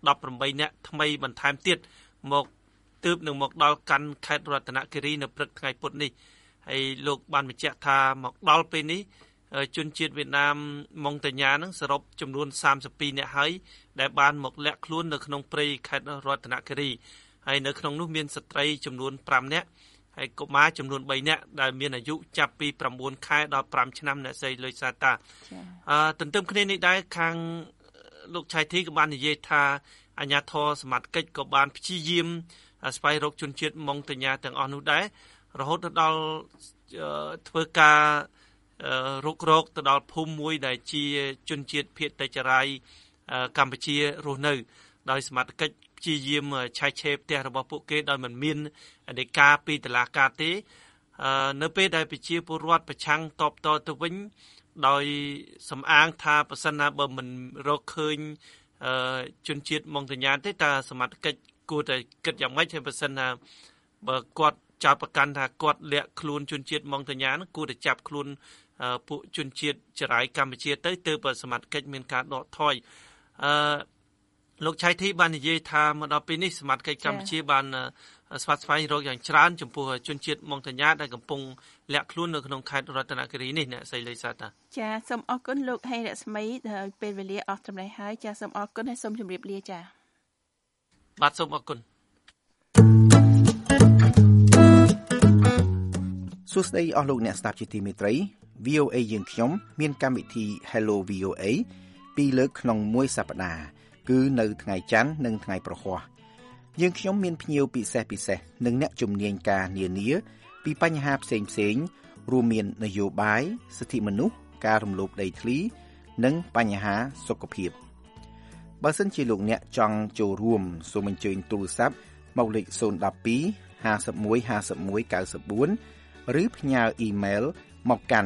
Speaker 8: 18នាក់ថ្មីបន្ថែមទៀតមកទើបនឹងមកដល់កាន់ខេត្តរតនគិរីនៅព្រឹកថ្ងៃពុធនេះហើយលោកបានបញ្ជាក់ថាមកដល់ពេលនេះជនជាតិវៀតណាមម៉ុងតាញ៉ានឹងសរុបចំនួន32នាក់ហើយដែលបានមកលាក់ខ្លួននៅក្នុងព្រៃខេត្តរតនគិរីហើយនៅក្នុងនោះមានស្ត្រីចំនួន5នាក់ហើយកុមារចំនួន3នាក់ដែលមានអាយុចាប់ពី9ខែដល់5ឆ្នាំអ្នកស្រីលុយសាតាទន្ទឹមគ្នានេះដែរខាងលោកឆៃធីក៏បាននិយាយថាអាជ្ញាធរសមត្ថកិច្ចក៏បានព្យាយាមស្វែងរកជនជាតិម៉ុងតាញ៉ាទាំងអស់នោះដែររហូតដល់ធ្វើការរុករកទៅដល់ភូមិមួយដែលជាជនជាតិភាគតិចចរាយកម្ពុជារស់នៅដោយសមត្ថកិច្ចព្យាយាមឆែកឆេរផ្ទះរបស់ពួកគេដោយមិនមានដីកាពីតុលាការទេនៅពេលដែលប្រជាពលរដ្ឋប្រឆាំងតបតទៅវិញដោយសំអាងថាប្រសិនណាបើមិនរកឃើញជនជាតិម៉ុងតាញ៉ាទេតើសមត្ថកិច្ចគួរតែគិតយ៉ាងម៉េចហើយប្រសិនណាបើគាត់ចោទប្រកាន់ថាគាត់លាក់ខ្លួនជនជាតិម៉ុងតាញ៉ានោះគួរតែចាប់ខ្លួនពួកជនជាតិចរាយកម្ពុជាទៅទើបសមត្ថកិច្ចមានការដកថយលោកឆៃធីបាននិយាយថាមកដល់ពេលនេះសមត្ថកិច្ចកម្ពុជាបានស្វាស្វែងរកយ៉ាងច្រើនចំពោះជនជាតិម៉ុងតាញ៉ាដែលកំពុងលាក់ខ្លួននៅក្នុងខេត្តរតនគិរីនេះអ្នកស្រីលេសាតា
Speaker 3: ចាសូមអរគុណលោកហេងរស្មីដែលពេលវេលាអស់ត្រឹមនេះហើយចាសូមអរគុណហើយសូមជម្រាបលាចា
Speaker 8: បាទសូមអរគុណ
Speaker 11: សួស្តីអស់លោកអ្នកស្ដាប់ជាទីមេត្រី VOA យើងខ្ញុំមានកម្មវិធី Hello VOA 2លើកក្នុងមួយសប្តាហ៍គឺនៅថ្ងៃច័ន្ទនិងថ្ងៃប្រហ័សយើងខ្ញុំមានភ្ញៀវពិសេសនិងអ្នកជំនាញការនានាពីបញ្ហាផ្សេងរួមមាននយោបាយសិទ្ធិមនុស្សការរំលោភដីធ្លីនិងបញ្ហាសុខភាពបើសិនជាលោកអ្នកចង់ចូលរួមសូមអញ្ជើញទូរស័ព្ទមកលេខ012 51 51 94ឬផ្ញើអ៊ីមែលមកកាន់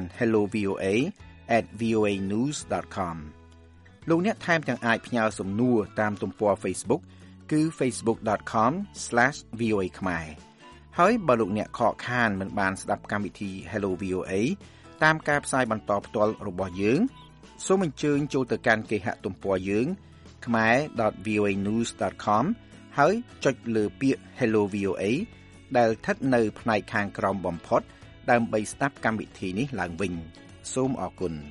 Speaker 11: hellovoa@voanews.com លោកអ្នកថែមទាំងអាចផ្ញើសំណួរតាមទំព័រ Facebook គឺ facebook.com/voa ខ្មែរហើយបើលោកអ្នកខកខានមិនបានស្ដាប់កម្មវិធី Hello VOA តាមការផ្សាយបន្តផ្ទាល់របស់យើងសូមអញ្ជើញចូលទៅកាន់គេហទំព័រយើង khmer.voanews.com ហើយចុចលើពាក្យ Hello VOA ដែលស្ថិតនៅផ្នែកខាងក្រោមបំផុតដើម្បីស្ដាប់កម្មវិធីនេះឡើងវិញសូមអរគុណ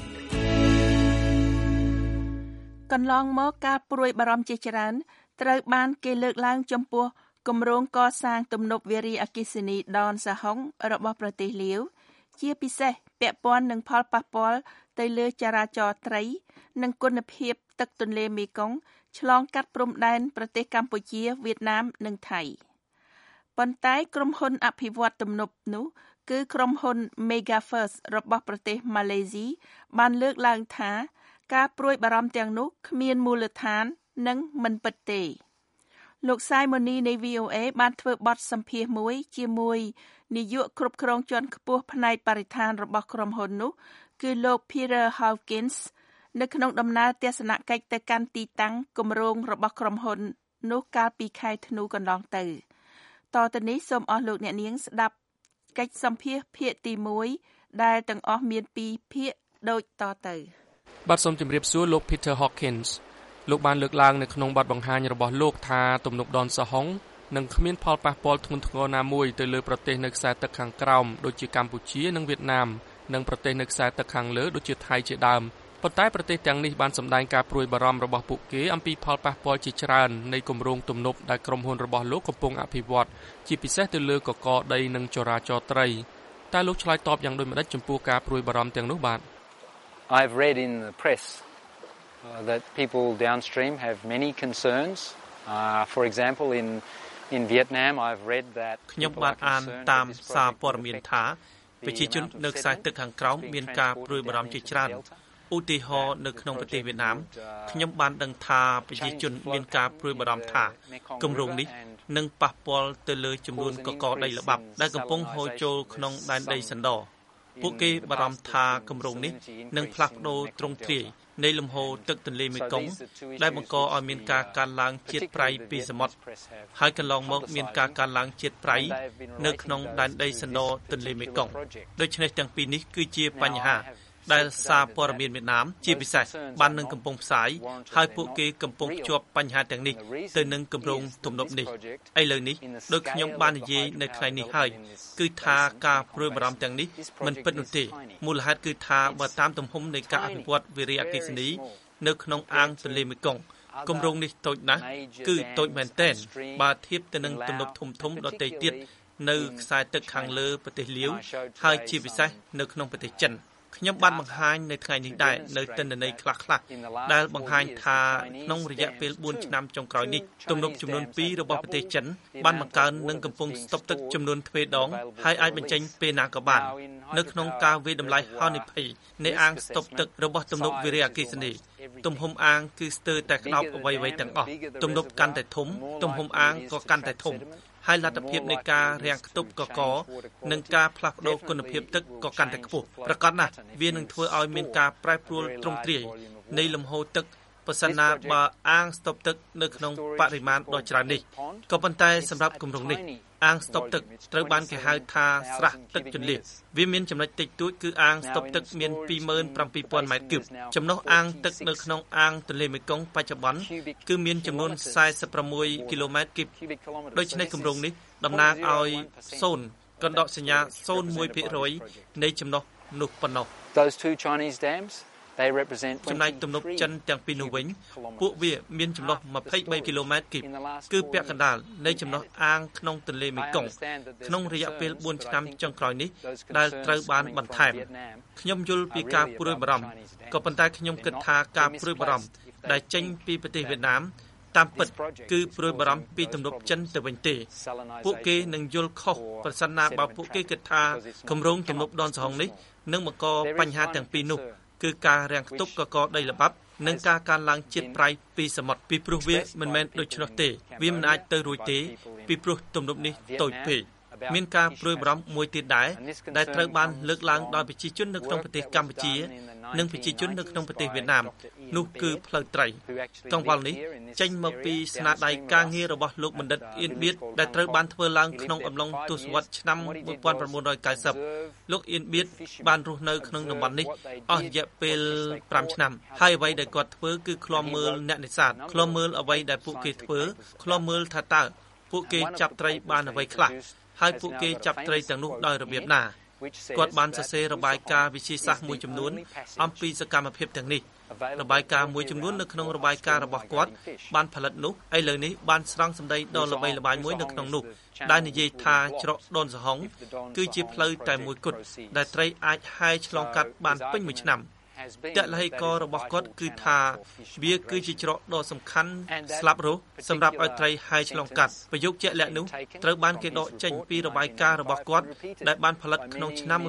Speaker 3: កន្លងមកការព្រួយបារម្ភជាច្រើនត្រូវបានគេលើកឡើងចំពោះគម្រោងកសាងទំនប់វារីអគ្គិសនីដនសាហុងរបស់ប្រទេសលាវជាពិសេសពាក់ព័ន្ធនឹងផលប៉ះពាល់ទៅលើចរាចរណ៍ត្រីនិងគុណភាពទឹកទន្លេមេគង្គឆ្លងកាត់ព្រំដែនប្រទេសកម្ពុជាវៀតណាមនិងថៃប៉ុន្តែក្រុមហ៊ុនអភិវឌ្ឍទំនប់នោះគឺក្រុមហ៊ុន Mega First របស់ប្រទេសម៉ាឡេស៊ីបានលើកឡើងថាការព្រួយបារម្ភទាំងនោះគ្មានមូលដ្ឋាននិងមិនពិតទេលោកសាយម៉ូនីនៃ VOA បានធ្វើបទសម្ភាសន៍មួយជាមួយនាយកគ្រប់គ្រងជាន់ខ្ពស់ផ្នែកបរិស្ថានរបស់ក្រុមហ៊ុននោះគឺលោក Peter Hawkins នៅក្នុងដំណើរទស្សនកិច្ចទៅកាន់ទីតាំងគម្រោងរបស់ក្រុមហ៊ុននោះកាលពីខែធ្នូកន្លងទៅទៅនេះសូមអស់លោកអ្នកនាងស្ដាប់កិច្ចសម្ភាសន៍ភាគទី1ដែលទាំងអស់មាន2ភាគដូចតទៅ
Speaker 12: បាទសូមជម្រាបសួរលោក Peter Hawkins លោកបានលើកឡើងនៅក្នុងបទបង្ហាញរបស់លោកថាទំនប់ដនសហុងនឹងគ្មានផលប៉ះពាល់ធ្ងន់ធ្ងរណាមួយទៅលើប្រទេសនៅខ្សែទឹកខាងក្រោមដូចជាកម្ពុជានិងវៀតណាមនិងប្រទេសនៅខ្សែទឹកខាងលើដូចជាថៃជាដើមប៉ុន្តែប្រទេសទាំងនេះបានសម្ដែងការព្រួយបារម្ភរបស់ពួកគេអំពីផលប៉ះពាល់ជាច្រើននៃគម្រោងទំនប់ដែលក្រុមហ៊ុនរបស់លោកកំពុងអភិវឌ្ឍជាពិសេសទៅលើកកដីនិងចរាចរណ៍ត្រីតែលោកឆ្លើយតបយ៉ាងដូចម្តេចចំពោះការព្រួយបារម្ភទាំងនោះបាទ
Speaker 13: I've read in the press that people downstream have many concerns. For example, in Vietnam, I've read that
Speaker 8: ខ្ញុំបានអានតាមសារព័ត៌មានថាប្រជាជននៅខ្សែទឹកខាងក្រោមមានការព្រួយបារម្ភជាច្រើនឧទាហរណ៍នៅក្នុងប្រទេសវៀតណាមខ្ញុំបានដឹងថាប្រជាជនមានការព្រួយបារម្ភថាគម្រោងនេះនឹងប៉ះពាល់ទៅលើចំនួនកកដីល្បាប់ដែលកំពុងហូរចូលក្នុងដែនដីសណ្ដពួកគេបារម្ភថាគម្រោងនេះនឹងផ្លាស់ប្ដូរទ្រង់ទ្រាយនៃលំហូរទឹកទន្លេមេគង្គដែលបង្កឲ្យមានការកើនឡើងជាតិប្រៃពីសមុទ្រហើយកន្លងមកមានការកើនឡើងជាតិប្រៃនៅក្នុងដែនដីសណ្ដទន្លេមេគង្គដូច្នេះទាំងពីរនេះគឺជាបញ្ហាដែលសារព័ត៌មានវៀតណាមជាពិសេសបាននឹងកំពុងផ្សាយហើយពួកគេកំពុងភ្ជាប់បញ្ហាទាំងនេះទៅនឹងគម្រោងទំនប់នេះឥឡូវនេះដោយខ្ញុំបាននិយាយនៅថ្ងៃនេះហើយគឺថាការព្រួយបារម្ភទាំងនេះមិនពិតនោះទេមូលហេតុគឺថាបើតាមទំហំនៃការអភិវឌ្ឍវារីអគ្គិសនីនៅក្នុងអាងទន្លេមេគង្គគម្រោងនេះតូចណាស់គឺតូចមែនទែនបើធៀបទៅនឹងទំនប់ធំៗដទៃទៀតនៅខ្សែទឹកខាងលើប្រទេសលាវហើយជាពិសេសនៅក្នុងប្រទេសចិនខ្ញុំបានបង្ហាញនៅថ្ងៃនេះដែរនៅទិន្នន័យខ្លះៗដែលបង្ហាញថាក្នុងរយៈពេល4ឆ្នាំចុងក្រោយនេះទំនប់ចំនួន2របស់ប្រទេសចិនបានបង្កើននិងកំពុងស្តុបទឹកចំនួនទ្វេដងហើយអាចបញ្ចេញពេលណាក៏បាននៅក្នុងការវិតម្លៃហានិភ័យនៃអាងស្តុបទឹករបស់ទំនប់វារីអគ្គិសនីទំហំអាងគឺស្ទើរតែក្តោបអ្វីៗទាំងអស់ទំនប់កាន់តែធំទំហំអាងក៏កាន់តែធំហើយលទ្ធភាពនៃការរាំងខ្ទប់កកនិងការផ្លាស់ប្ដូរគុណភាពទឹកក៏កាន់តែខ្ពស់ប្រកបណាស់វានឹងធ្វើឲ្យមានការប្រែប្រួលទ្រង់ទ្រាយនៃលំហូរទឹកប្រសិនណាបើអាងស្តុបទឹកនៅក្នុងបរិមាណដ៏ច្រើននេះក៏ប៉ុន្តែសម្រាប់គម្រោងនេះអាងស្តុបទឹកត្រូវបានគេហៅថាស្រះទឹកជន្លៀសវាមានចំណុចតិចតួចគឺអាងស្តុបទឹកមាន 27,000 ម៉ែត្រគូបចំណុះអាងទឹកនៅក្នុងអាងទន្លេមេគង្គបច្ចុប្បន្នគឺមានចំនួន46គីឡូម៉ែត្រគូបដូច្នេះគម្រោងនេះតំណាងឲ្យ0កណ្ដកសញ្ញា 0.1% នៃចំណុះនោះប៉ុណ្ណោះ
Speaker 13: Those two Chinese dams they represent
Speaker 8: ចំណែកទំនប់ចិនទាំងពីរនោះវិញពួកវាមានចំណុះ23គីឡូម៉ែត្រគីបគឺពាក់កណ្ដាលនៃចំណុះអាងក្នុងទន្លេមេគង្គក្នុងរយៈពេល4ឆ្នាំចុងក្រោយនេះដែលត្រូវបានបន្ថែមខ្ញុំយល់ពីការព្រួយបារម្ភក៏ប៉ុន្តែខ្ញុំគិតថាការព្រួយបារម្ភដែលចេញពីប្រទេសវៀតណាមតាមពិតគឺព្រួយបារម្ភពីទំនប់ចិនទៅវិញទេពួកគេនឹងយល់ខុសប្រសិនណាបើពួកគេគិតថាគម្រោងទំនប់ដនសហុងនេះនឹងបង្កបញ្ហាទាំងពីរនោះគឺការរាំងខ្ទប់កកដីល្បាប់និងការកើនឡើងជាតិប្រៃពីសមុទ្រពីព្រោះវាមិនមែនដូច្នោះទេវាមិនអាចទៅរួចទេពីព្រោះទំនប់នេះតូចពេកមានការព្រួយបារម្ភមួយទៀតដែរដែលត្រូវបានលើកឡើងដោយប្រជាជននៅក្នុងប្រទេសកម្ពុជានិងប្រជាជននៅក្នុងប្រទេសវៀតណាមនោះគឺផ្លូវត្រីកង្វល់នេះចេញមកពីស្នាដៃការងាររបស់លោកបណ្ឌិតអៀនបៀតដែលត្រូវបានធ្វើឡើងក្នុងអំឡុងទសវត្សរ៍ឆ្នាំ1990លោកអៀនបៀតបានរស់នៅក្នុងតំបន់នេះអស់រយៈពេល5ឆ្នាំហើយអ្វីដែលគាត់ធ្វើគឺឃ្លាំមើលអ្នកនេសាទឃ្លាំមើលអ្វីដែលពួកគេធ្វើឃ្លាំមើលថាតើពួកគេចាប់ត្រីបានអ្វីខ្លះហើយពួកគេចាប់ត្រីទាំងនោះដោយរបៀបណាគាត់បានសរសេររបាយការណ៍វិទ្យាសាស្ត្រមួយចំនួនអំពីសកម្មភាពទាំងនេះរបាយការណ៍មួយចំនួននៅក្នុងរបាយការណ៍របស់គាត់បានផលិតនោះឥឡូវនេះបានស្រង់សម្ដីដ៏ល្បីល្បាញមួយនៅក្នុងនោះដែលនិយាយថាច្រកដនសហុងគឺជាផ្លូវតែមួយគត់ដែលត្រីអាចហែលឆ្លងកាត់បានពេញមួយឆ្នាំតលហេករបស់គាត់គឺថាវាគឺជាច្រកដ៏សំខាន់ស្លាប់រស់សម្រាប់ឲ្យត្រីហែលឆ្លងកាត់ប្រយោគជាក់លាក់នោះត្រូវបានគេដកចេញពីរបាយការណ៍របស់គាត់ដែលបានផលិតក្នុងឆ្នាំ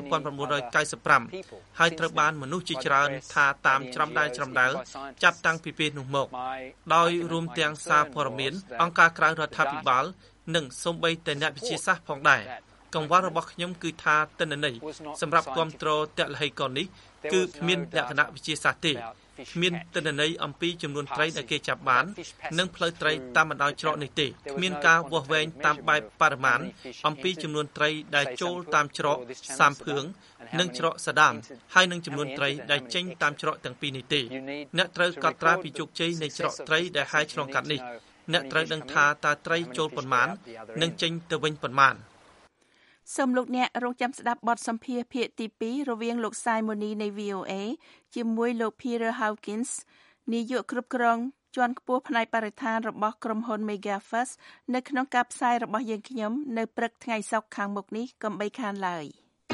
Speaker 8: 1995ហើយត្រូវបានមនុស្សជាច្រើនថាតាមច្រំដែលចាប់តាំងពីពេលនោះមកដោយរួមទាំងសារព័ត៌មានអង្គការក្រៅរដ្ឋាភិបាលនិងសូម្បីតែអ្នកវិទ្យាសាស្ត្រផងដែរកង្វល់របស់ខ្ញុំគឺថាទិន្នន័យសម្រាប់គ្រប់គ្រងតលហេកនេះគឺគ្មានលក្ខណៈវិទ្យាសាស្ត្រទេមានទិន្នន័យអំពីចំនួនត្រីដែលគេចាប់បាននិងផ្លូវត្រីតាមបណ្ដោយច្រកនេះទេគ្មានការវាស់វែងតាមបែបបរិមាណអំពីចំនួនត្រីដែលចូលតាមច្រកសាមភឿងនិងច្រកសាដាមហើយនឹងចំនួនត្រីដែលចេញតាមច្រកទាំងពីរនេះទេអ្នកត្រូវកត់ត្រាពីជោគជ័យនៃច្រកត្រីដែលហែកឆ្លងកាត់នេះអ្នកត្រូវដឹងថាតើត្រីចូលប៉ុន្មាននិងចេញទៅវិញប៉ុន្មាន
Speaker 3: សូមលោកអ្នករងចាំស្ដាប់បទសម្ភាសន៍ភាគទី2រវាងលោក Simony នៃ VOA ជាមួយលោក Peter Hawkins នាយកគ្រប់គ្រងជាន់ខ្ពស់ផ្នែកបរិស្ថានរបស់ក្រុមហ៊ុន Megafirst នៅក្នុងការផ្សាយរបស់យើងខ្ញុំនៅព្រឹកថ្ងៃសុក្រខាងមុខនេះកុំបីខានឡើយ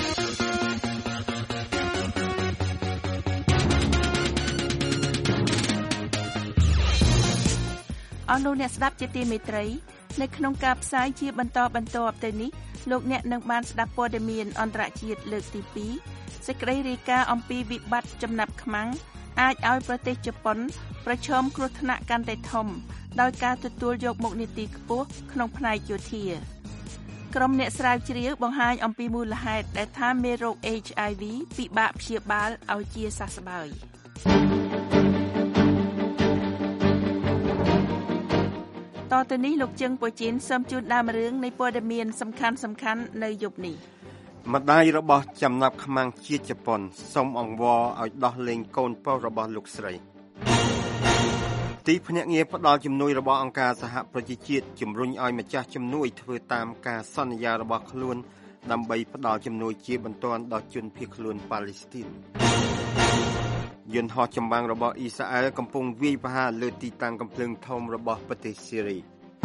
Speaker 3: អស់លោកអ្នកស្ដាប់ជាទីមេត្រីនៅក្នុងការផ្សាយជាបន្តបន្ទាប់ទៅនេះលោកអ្នកនឹងបានស្ដាប់ព័ត៌មានអន្តរជាតិលើកទី2សេចក្តីរាយការណ៍អំពីវិបត្តិចំណាប់ខ្មាំងអាចឲ្យប្រទេសជប៉ុនប្រឈមគ្រោះថ្នាក់កាន់តែធំដោយការទទួលយកមុខនីតិខ្ពស់ក្នុងផ្នែកយោធាក្រុមអ្នកស្រាវជ្រាវបង្ហាញអំពីមូលហេតុដែលថាមេរោគ HIV ពិបាកព្យាបាលឲ្យជាសះស្បើយតទៅនេះលោកជឹងប៉ូជីនសូមជូនដើមរឿងនៃព័ត៌មានសំខាន់ៗនៅយប់នេះ
Speaker 4: ម្ដាយរបស់ចំណាប់ខ្មាំងជាតិជប៉ុនសូមអង្វរឲ្យដោះលែងកូនប្រុសរបស់លោកស្រីទីភ្នាក់ងារផ្ដល់ជំនួយរបស់អង្គការសហប្រជាជាតិជំរុញឲ្យម្ចាស់ជំនួយធ្វើតាមការសន្យារបស់ខ្លួនដើម្បីផ្ដល់ជំនួយជាបន្ទាន់ដល់ជនភៀសខ្លួនប៉ាឡេស្ទីនយន្តហោះចម្បាំងរបស់អ៊ីស្រាអែលកំពុងវាយប្រហារលើទីតាំងកំភ្លើងធំរបស់ប្រទេសស៊ីរី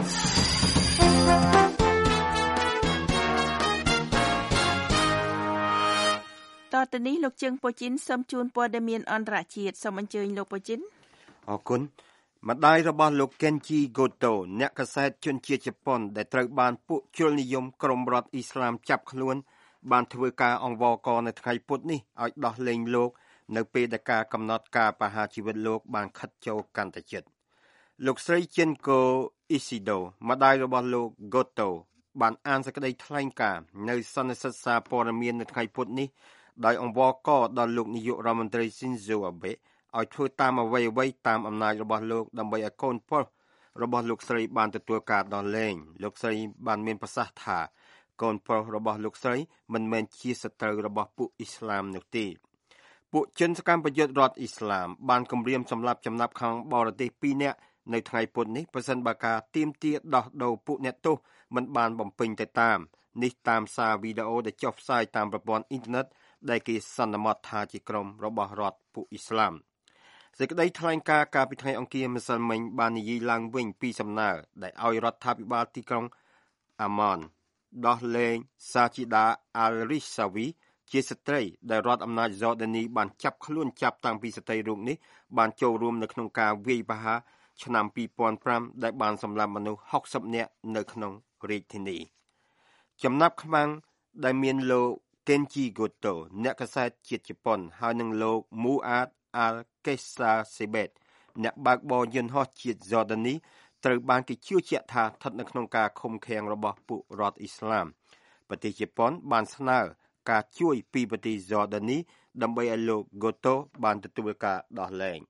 Speaker 3: តទៅនេះលោកជើងប៉ូជីនសូមជូនព័ត៌មានអន្តរជាតិសូមអញ្ជើញលោកប៉ូជីន
Speaker 4: អរគុណម្ដាយរបស់លោក Kenji Goto អ្នកកាសែតជនជាតិជប៉ុនដែលត្រូវបានពួកជលនិយមក្រមរដ្ឋអ៊ីស្លាមចាប់ខ្លួនបានធ្វើការអង្វរករនៅថ្ងៃពុធនេះឲ្យដោះលែងលោកនៅពេលដែលការកំណត់ការប្រហារជីវិតលោកបានខិតចូលកាន់តែជិតលោកស្រី Chienko Ishido ម្ដាយរបស់លោក Goto បានអានសេចក្តីថ្លែងការណ៍នៅសន្និសីទសារព័ត៌មាននៅថ្ងៃពុធនេះដោយអង្វរករដល់លោកនាយករដ្ឋមន្ត្រី Shinzo Abe ឲ្យធ្វើតាមអ្វីៗតាមអំណាចរបស់លោកដើម្បីឲ្យកូនប្រុសរបស់លោកស្រីបានទទួលការដោះលែងលោកស្រីបានមានប្រសាសន៍ថាកូនប្រុសរបស់លោកស្រីមិនមែនជាសត្រូវរបស់ពួកអ៊ីស្លាមនោះទេពួកជនសកម្មប្រយុទ្ធរដ្ឋអ៊ីស្លាមបានគំរាមសម្លាប់ចំណាប់ខាងបរទេស2នាក់នៅថ្ងៃពុធនេះប្រសិនបើការទាមទារដោះដូរពួកអ្នកទោសមិនបានបំពេញទៅតាមនេះតាមសារវីដេអូដែលចុះផ្សាយតាមប្រព័ន្ធអ៊ីនធឺណិតដែលគេសន្មតថាជាក្រុមរបស់រដ្ឋពួកអ៊ីស្លាមសេចក្តីថ្លែងការណ៍កាលពីថ្ងៃអង្គារម្សិលមិញបាននិយាយឡើងវិញពីសំណើដែលឲ្យរដ្ឋាភិបាលទីក្រុងអាម៉ានដោះលែងសាជីដាអាល់រីសាវីជាស្ត្រីដែលរដ្ឋអំណាចយ៉ូដានីបានចាប់ខ្លួនចាប់តាំងពីស្ត្រីរូបនេះបានចូលរួមនៅក្នុងការវាយប្រហារឆ្នាំ2005ដែលបានសម្លាប់មនុស្ស60នាក់នៅក្នុងរាជធានីចំណាប់ខ្មាំងដែលមានលោក Kenji Goto អ្នកកាសែតជាតិជប៉ុនហើយនឹងលោក Muad Al-Qasasibet អ្នកបើកបរយន្តហោះជាតិយ៉ូដានីត្រូវបានគេជឿជាក់ថាស្ថិតនៅក្នុងការឃុំឃាំងរបស់ពួករដ្ឋអ៊ីស្លាមប្រទេសជប៉ុនបានស្នើការជួយពីប្រទេសយ៉ូដានីដើម្បីឲ្យលោក Goto បានទទួលការដោះលែង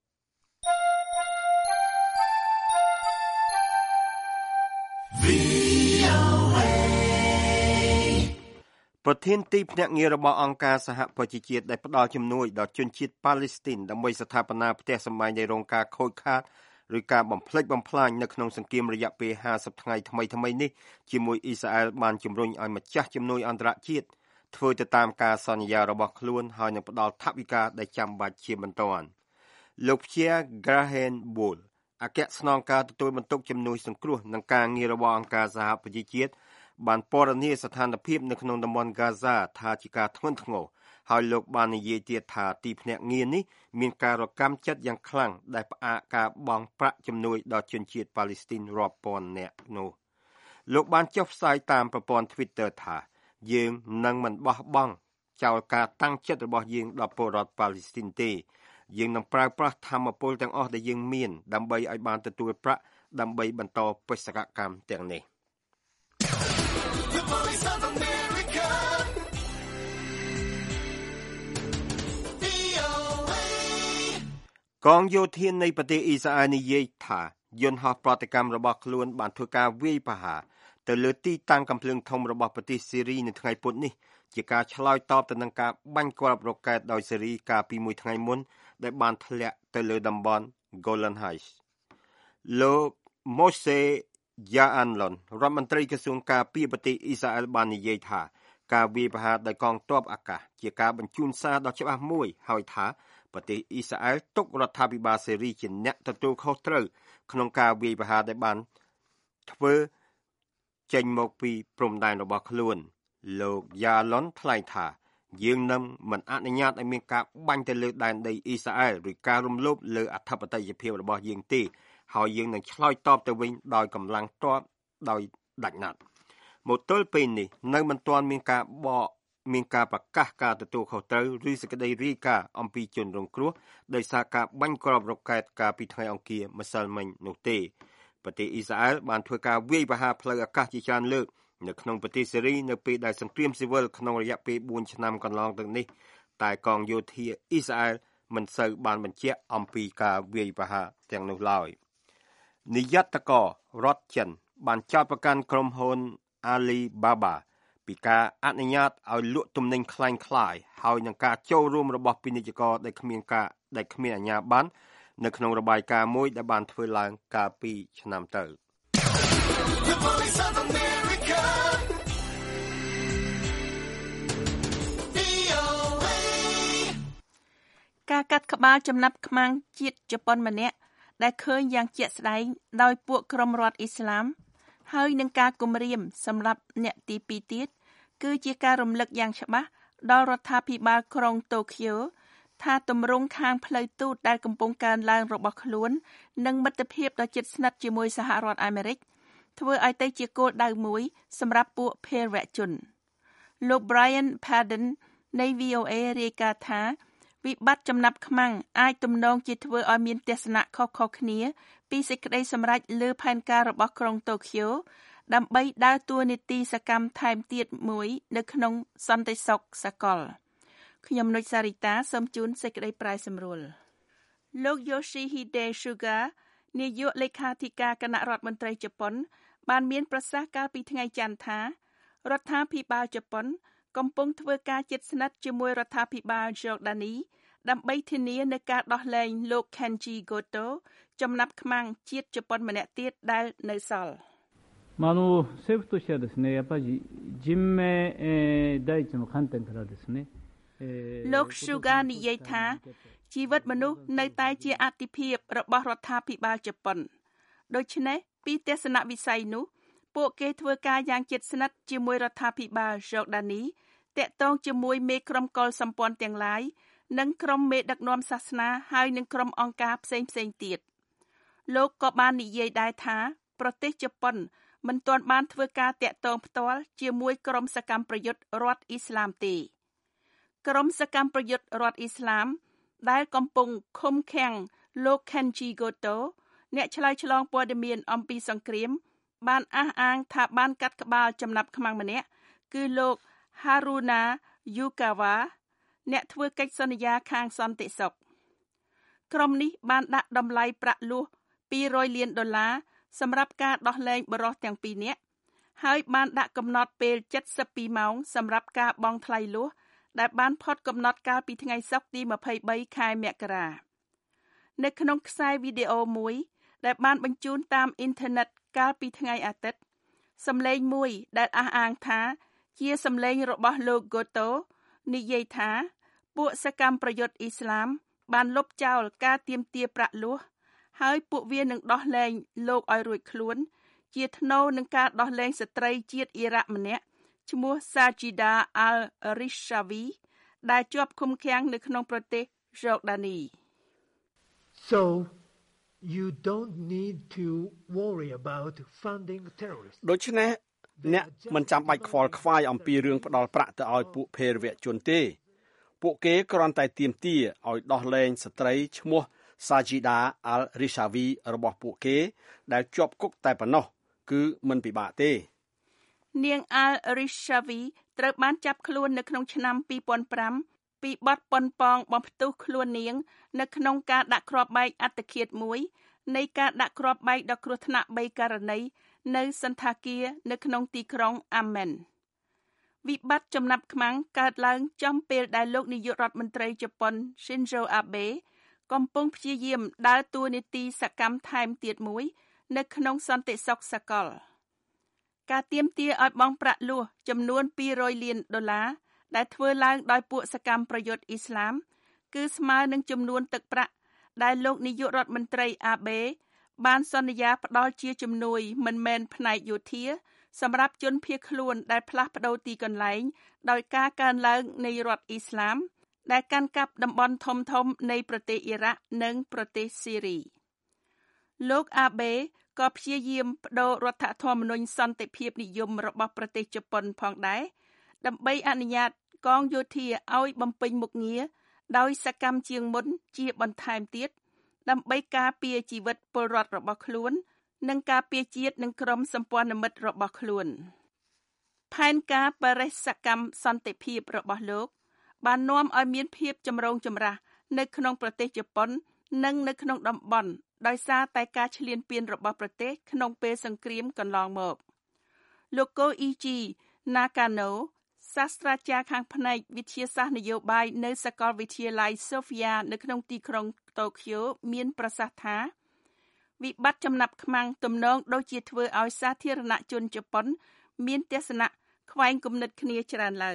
Speaker 4: ប្រធានទីភ្នាក់ងាររបស់អង្គការសហប្រជាជាតិដែលផ្ដល់ជំនួយដល់ជនជាតិប៉ាឡេស្ទីនដើម្បីស្ថាបនាផ្ទះសម្បែងដែលរងការខូចខាតឬការបំផ្លិចបំផ្លាញនៅក្នុងសង្គ្រាមរយៈពេល50ថ្ងៃថ្មីៗនេះជាមួយអ៊ីស្រាអែលបានជំរុញឲ្យម្ចាស់ជំនួយអន្តរជាតិធ្វើទៅតាមការសន្យារបស់ខ្លួនហើយនឹងផ្ដល់ថវិកាដែលចាំបាច់ជាបន្ទាន់លោក Pierre Graham Bull អគ្គស្នងការទទួលបន្ទុកជំនួយសង្គ្រោះនិងការងាររបស់អង្គការសហប្រជាជាតិបានពណ៌នាស្ថានភាពនៅក្នុងតំបន់ហ្គាហ្សាថាជាការធ្ងន់ធ្ងរហើយលោកបាននិយាយទៀតថាទីភ្នាក់ងារនេះមានការរកម្មចិត្តយ៉ាងខ្លាំងដែលផ្អាកការបង់ប្រាក់ជំនួយដល់ជនជាតិប៉ាឡេស្ទីនរាប់ពាន់នាក់នោះលោកបានចុះផ្សាយតាមប្រព័ន្ធ Twitter ថាយើងនឹងមិនបោះបង់ចោលការតាំងចិត្តរបស់យើងដល់ពលរដ្ឋប៉ាឡេស្ទីនទេយើងនឹងប្រើប្រាស់ធម៌ពលទាំងអស់ដែលយើងមានដើម្បីឲ្យបានទទួលប្រាក់ដើម្បីបន្តបេសកកម្មទាំងនេះកងយោធានៃប្រទេសអ៊ីស្រាអែលនិយាយថាយន្តហោះប្រតិកម្មរបស់ខ្លួនបានធ្វើការវាយប្រហារទៅលើទីតាំងកាំភ្លើងធំរបស់ប្រទេសសេរីនៅថ្ងៃពុធនេះជាការឆ្លើយតបទៅនឹងការបាញ់គ្រាប់រ៉ុកែតដោយសេរីកាលពីមួយថ្ងៃមុនដែលបានធ្លាក់ទៅលើតំបន់ Golan Heights លោក Moshe Ya'alon រដ្ឋមន្ត្រីក្រសួងការពារប្រទេសអ៊ីស្រាអែលបាននិយាយថាការវាយប្រហារដោយកងទ័ពអាកាសជាការបញ្ជូនសារដ៏ច្បាស់មួយហើយថាប្រទេសអ៊ីស្រាអែលទុករដ្ឋាភិបាលសេរីជាអ្នកទទួលខុសត្រូវក្នុងការវាយប្រហារដែលបានធ្វើចេញមកពីព្រំដែនរបស់ខ្លួនលោកយ៉ាឡុនថ្លែងថាយើងនឹងមិនអនុញ្ញាតឲ្យមានការបាញ់ទៅលើដែនដីអ៊ីស្រាអែលឬការរំលោភលើអធិបតេយ្យភាពរបស់យើងទេហើយយើងនឹងឆ្លើយតបទៅវិញដោយកម្លាំងទ័ពដោយដាច់ណាត់មកទល់ពេលនេះនៅមិនទាន់មានការប្រកាសការទទួលខុសត្រូវឬសេចក្តីរាយការណ៍អំពីជនរងគ្រោះដោយសារការបាញ់គ្រាប់រ៉ុកែតកាលពីថ្ងៃអង្គារម្សិលមិញនោះទេប្រទេសអ៊ីស្រាអែលបានធ្វើការវាយប្រហារផ្លូវអាកាសជាច្រើនលើកនៅក្នុងប្រទេសសេរីនៅពេលដែលសង្គ្រាមស៊ីវិលក្នុងរយៈពេល4ឆ្នាំកន្លងទៅនេះតែកងយោធាអ៊ីស្រាអែលមិនសូវបានបញ្ជាក់អំពីការវាយប្រហារទាំងនោះឡើយនាយករដ្ឋចិនបានចោទប្រកាន់ក្រុមហ៊ុន Alibaba ពីការអនុញ្ញាតឲ្យលក់ទំនិញคล้ายៗហើយនឹងការចូលរួមរបស់ពាណិជ្ជករដែលគ្មានអាជ្ញាប័ណ្ណនៅក្នុងរបាយការណ៍មួយដែលបានធ្វើឡើងកាលពីឆ្នាំទៅ
Speaker 3: ការកាត់ក្បាលចំណាប់ខ្មាំងជាតិជប៉ុនម្នាក់ដែលឃើញយ៉ាងជាក់ស្ដែងដោយពួកក្រុមរដ្ឋអ៊ីស្លាមហើយនឹងការគំរាមសម្រាប់អ្នកទី2ទៀតគឺជាការរំលឹកយ៉ាងច្បាស់ដល់រដ្ឋាភិបាលក្រុងតូក្យូថាទម្រង់ខាងផ្លូវទូតដែលកំពុងកើនឡើងរបស់ខ្លួននិងមិត្តភាពដ៏ជិតស្និទ្ធជាមួយសហរដ្ឋអាមេរិកធ្វើឲ្យទៅជាគោលដៅមួយសម្រាប់ពួកភេរវជនលោក Brian Padden នៃ VOA រាយការណ៍ថាវិបត្តិចំណាប់ខ្មាំងអាចទំនងជាធ្វើឲ្យមានទស្សនៈខុសៗគ្នាពីសេចក្តីសម្រេចលើផែនការរបស់ក្រុងតូក្យូដើម្បីដើរតួនាទីសកម្មថែមទៀតមួយនៅក្នុងសន្តិសុខសកលខ្ញុំនុចសារីតាសូមជូនសេចក្តីប្រាយសម្រួលលោក Yoshihide Suga នាយកលេខាធិការគណៈរដ្ឋមន្ត្រីជប៉ុនបានមានប្រសាសន៍កាលពីថ្ងៃច័ន្ទថារដ្ឋាភិបាលជប៉ុនកំពុងធ្វើការជិតស្និទ្ធជាមួយរដ្ឋាភិបាលយូដានីដើម្បីធានានូវការដោះលែងលោក Kenji Goto ចំណាប់ខ្មាំងជាតិជប៉ុនម្នាក់ទៀតដែលនៅសល់
Speaker 14: 政府としてはですねやっぱり人命第一の観点からですね
Speaker 3: លោក Suga និយាយថាជីវិតមនុស្សនៅតែជាអាទិភាពរបស់រដ្ឋាភិបាលជប៉ុនដូច្នេះពីទស្សនវិស័យនោះពួកគេធ្វើការយ៉ាងជិតស្និទ្ធជាមួយរដ្ឋាភិបាលយូដានីតាក់ទងជាមួយមេក្រុមកុលសម្ព័ន្ធទាំងឡាយនិងក្រុមមេដឹកនាំសាសនាហើយនិងក្រុមអង្គការផ្សេងៗទៀតលោកក៏បាននិយាយដែរថាប្រទេសជប៉ុនមិនទាន់បានធ្វើការតាក់ទងផ្ទាល់ជាមួយក្រុមសកម្មប្រយុទ្ធរដ្ឋអ៊ីស្លាមទេក្រុមសកម្មប្រយុទ្ធរដ្ឋអ៊ីស្លាមដែលកំពុងឃុំឃាំងលោក Kenji Goto អ្នកឆ្លើយឆ្លងព័ត៌មានអំពីសង្គ្រាមបានអះអាងថាបានកាត់ក្បាលចំណាប់ខ្មាំងម្នាក់គឺលោក Haruna Yukawa អ្នកធ្វើកិច្ចសន្យាខាងសន្តិសុខក្រុមនេះបានដាក់តម្លៃប្រាក់លួស$200 លានសម្រាប់ការដោះលែងបរិសុទ្ធទាំងពីរនាក់ហើយបានដាក់កំណត់ពេល72ម៉ោងសម្រាប់ការបង់ថ្លៃលួសដែលបានផុតកំណត់កាលពីថ្ងៃសុក្រទី23ខែមករានៅក្នុងខ្សែវីដេអូមួយដែលបានបញ្ជូនតាមអ៊ីនធឺណិតកាលពីថ្ងៃអាទិត្យសំឡេងមួយដែលអះអាងថាជាសំឡេងរបស់លោក Goto និយាយថាពួកសកម្មប្រយុទ្ធអ៊ីស្លាមបានលុបចោលការទាមទារប្រាក់លួសហើយពួកវានឹងដោះលែងលោកឲ្យរួចខ្លួនជាថ្នូរនឹងការដោះលែងស្ត្រីជាតិអ៊ីរ៉ាក់ម្នាក់ឈ្មោះ Sajida al-Rishawi ដែលជាប់ឃុំឃាំងនៅក្នុងប្រទេសយូដានី
Speaker 15: So you don't need to worry about funding terrorists
Speaker 16: ដូច្នេះអ្នកមិនចាំបាច់ខ្វល់ខ្វាយអំពីរឿងផ្ដាល់ប្រាក់ទៅឲ្យពួកភេរវជនទេពួកគេគ្រាន់តែទាមទារឲ្យដោះលែងស្ត្រីឈ្មោះ Sajida al-Rishawi របស់ពួកគេដែលជាប់គុកតែប៉ុណ្ណោះគឺមិនពិបាកទេ
Speaker 3: នាង al-Rishawi ត្រូវបានចាប់ខ្លួននៅក្នុងឆ្នាំ2005 ពីបទប៉ុនប៉ងបំផ្ទុះខ្លួននាងនៅក្នុងការដាក់គ្រាប់បែកអត្តឃាតមួយនៃការដាក់គ្រាប់បែកដ៏គ្រោះថ្នាក់3ករណីនៅសន្តាគារនៅក្នុងទីក្រុងអាមែនវិបត្តិចំណាប់ខ្មាំងកើតឡើងចំពេលដែលលោកនាយករដ្ឋមន្ត្រីជប៉ុន Shinzo Abe កំពុងព្យាយាមដើរតួនាទីសកម្មថែមទៀតមួយនៅក្នុងសន្តិសុខសកលការទាមទារឲ្យបង់ប្រាក់លួសចំនួន$200 លានដែលធ្វើឡើងដោយពួកសកម្មប្រយុទ្ធអ៊ីស្លាមគឺស្មើនឹងចំនួនទឹកប្រាក់ដែលលោកនាយករដ្ឋមន្ត្រី Abe បានសន្យាផ្ដល់ជាជំនួយមិនមែនផ្នែកយោធាសម្រាប់ជនភៀសខ្លួនដែលផ្លាស់ប្ដូរទីកន្លែងដោយការកើនឡើងនៃរដ្ឋអ៊ីស្លាមដែលកាន់កាប់តំបន់ធំៗនៃប្រទេសអ៊ីរ៉ាក់និងប្រទេសស៊ីរីលោក Abe ក៏ព្យាយាមបដូររដ្ឋធម្មនុញ្ញសន្តិភាពនិយមរបស់ប្រទេសជប៉ុនផងដែរដើម្បីអនុញ្ញាតកងយោធាឲ្យបំពេញមុខងារដោយសកម្មជាងមុនជាបន្ថែមទៀតដើម្បីការពារជីវិតពលរដ្ឋរបស់ខ្លួននិងការពារជាតិនិងក្រុមសម្ព័ន្ធមិត្តរបស់ខ្លួនផែនការបរិសកម្មសន្តិភាពរបស់លោកបាននាំឲ្យមានភាពចម្រូងចម្រាសនៅក្នុងប្រទេសជប៉ុននិងនៅក្នុងតំបន់ដោយសារតែការឈ្លានពានរបស់ប្រទេសក្នុងពេលសង្គ្រាមកន្លងមកលោកកូអ៊ីជីណាកាណូសាស្ត្រាចារ្យខាងផ្នែកវិទ្យាសាស្ត្រនយោបាយនៅសាកលវិទ្យាល័យ Sophia នៅក្នុងទីក្រុងតូក្យូមានប្រសាសន៍ថាវិបត្តិចំណាប់ខ្មាំងទំនងដូចជាធ្វើឲ្យសាធារណជនជប៉ុនមានទស្សនៈខ្វែងគំនិតគ្នាច្រើនឡើង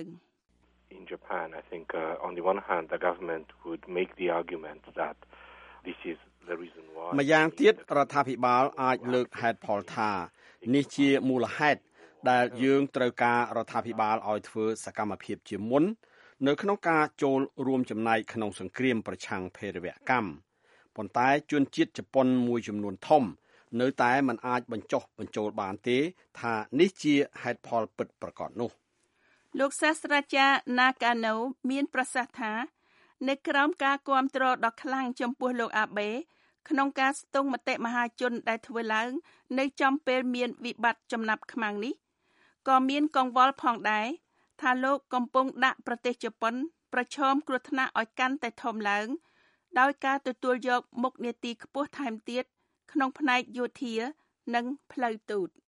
Speaker 17: In Japan, I think on the one hand, the government would make the argument that this is the reason why.
Speaker 16: ម្យ៉ាងទៀតរដ្ឋាភិបាលអាចលើកហេតុផលថានេះជាមូលហេតុដែលយើងត្រូវការរដ្ឋាភិបាលឲ្យធ្វើសកម្មភាពជាមុននៅក្នុងការចូលរួមចំណែកក្នុងសង្គ្រាមប្រឆាំងភេរវកម្មប៉ុន្តែជនជាតិជប៉ុនមួយចំនួនធំនៅតែមិនអាចបញ្ចុះបញ្ចូលបានទេថានេះជាហេតុផលពិតប្រាកដនោះ
Speaker 3: លោកសាស្ត្រាចារ្យ Nakano មានប្រសាសន៍ថានៅក្រោមការគាំទ្រដ៏ខ្លាំងចំពោះលោក Abe ក្នុងការស្ទង់មតិមហាជនដែលធ្វើឡើងនៅចំពេលមានវិបត្តិចំណាប់ខ្មាំងនេះក៏មានកង្វល់ផងដែរថាលោកកំពុងដាក់ប្រទេសជប៉ុនប្រឈមគ្រោះថ្នាក់ឲ្យកាន់តែធំឡើងដោយការទទួលយកមុខនាទីខ្ពស់ថែមទៀតក្នុងផ្នែកយោធានិងផ្លូវទូត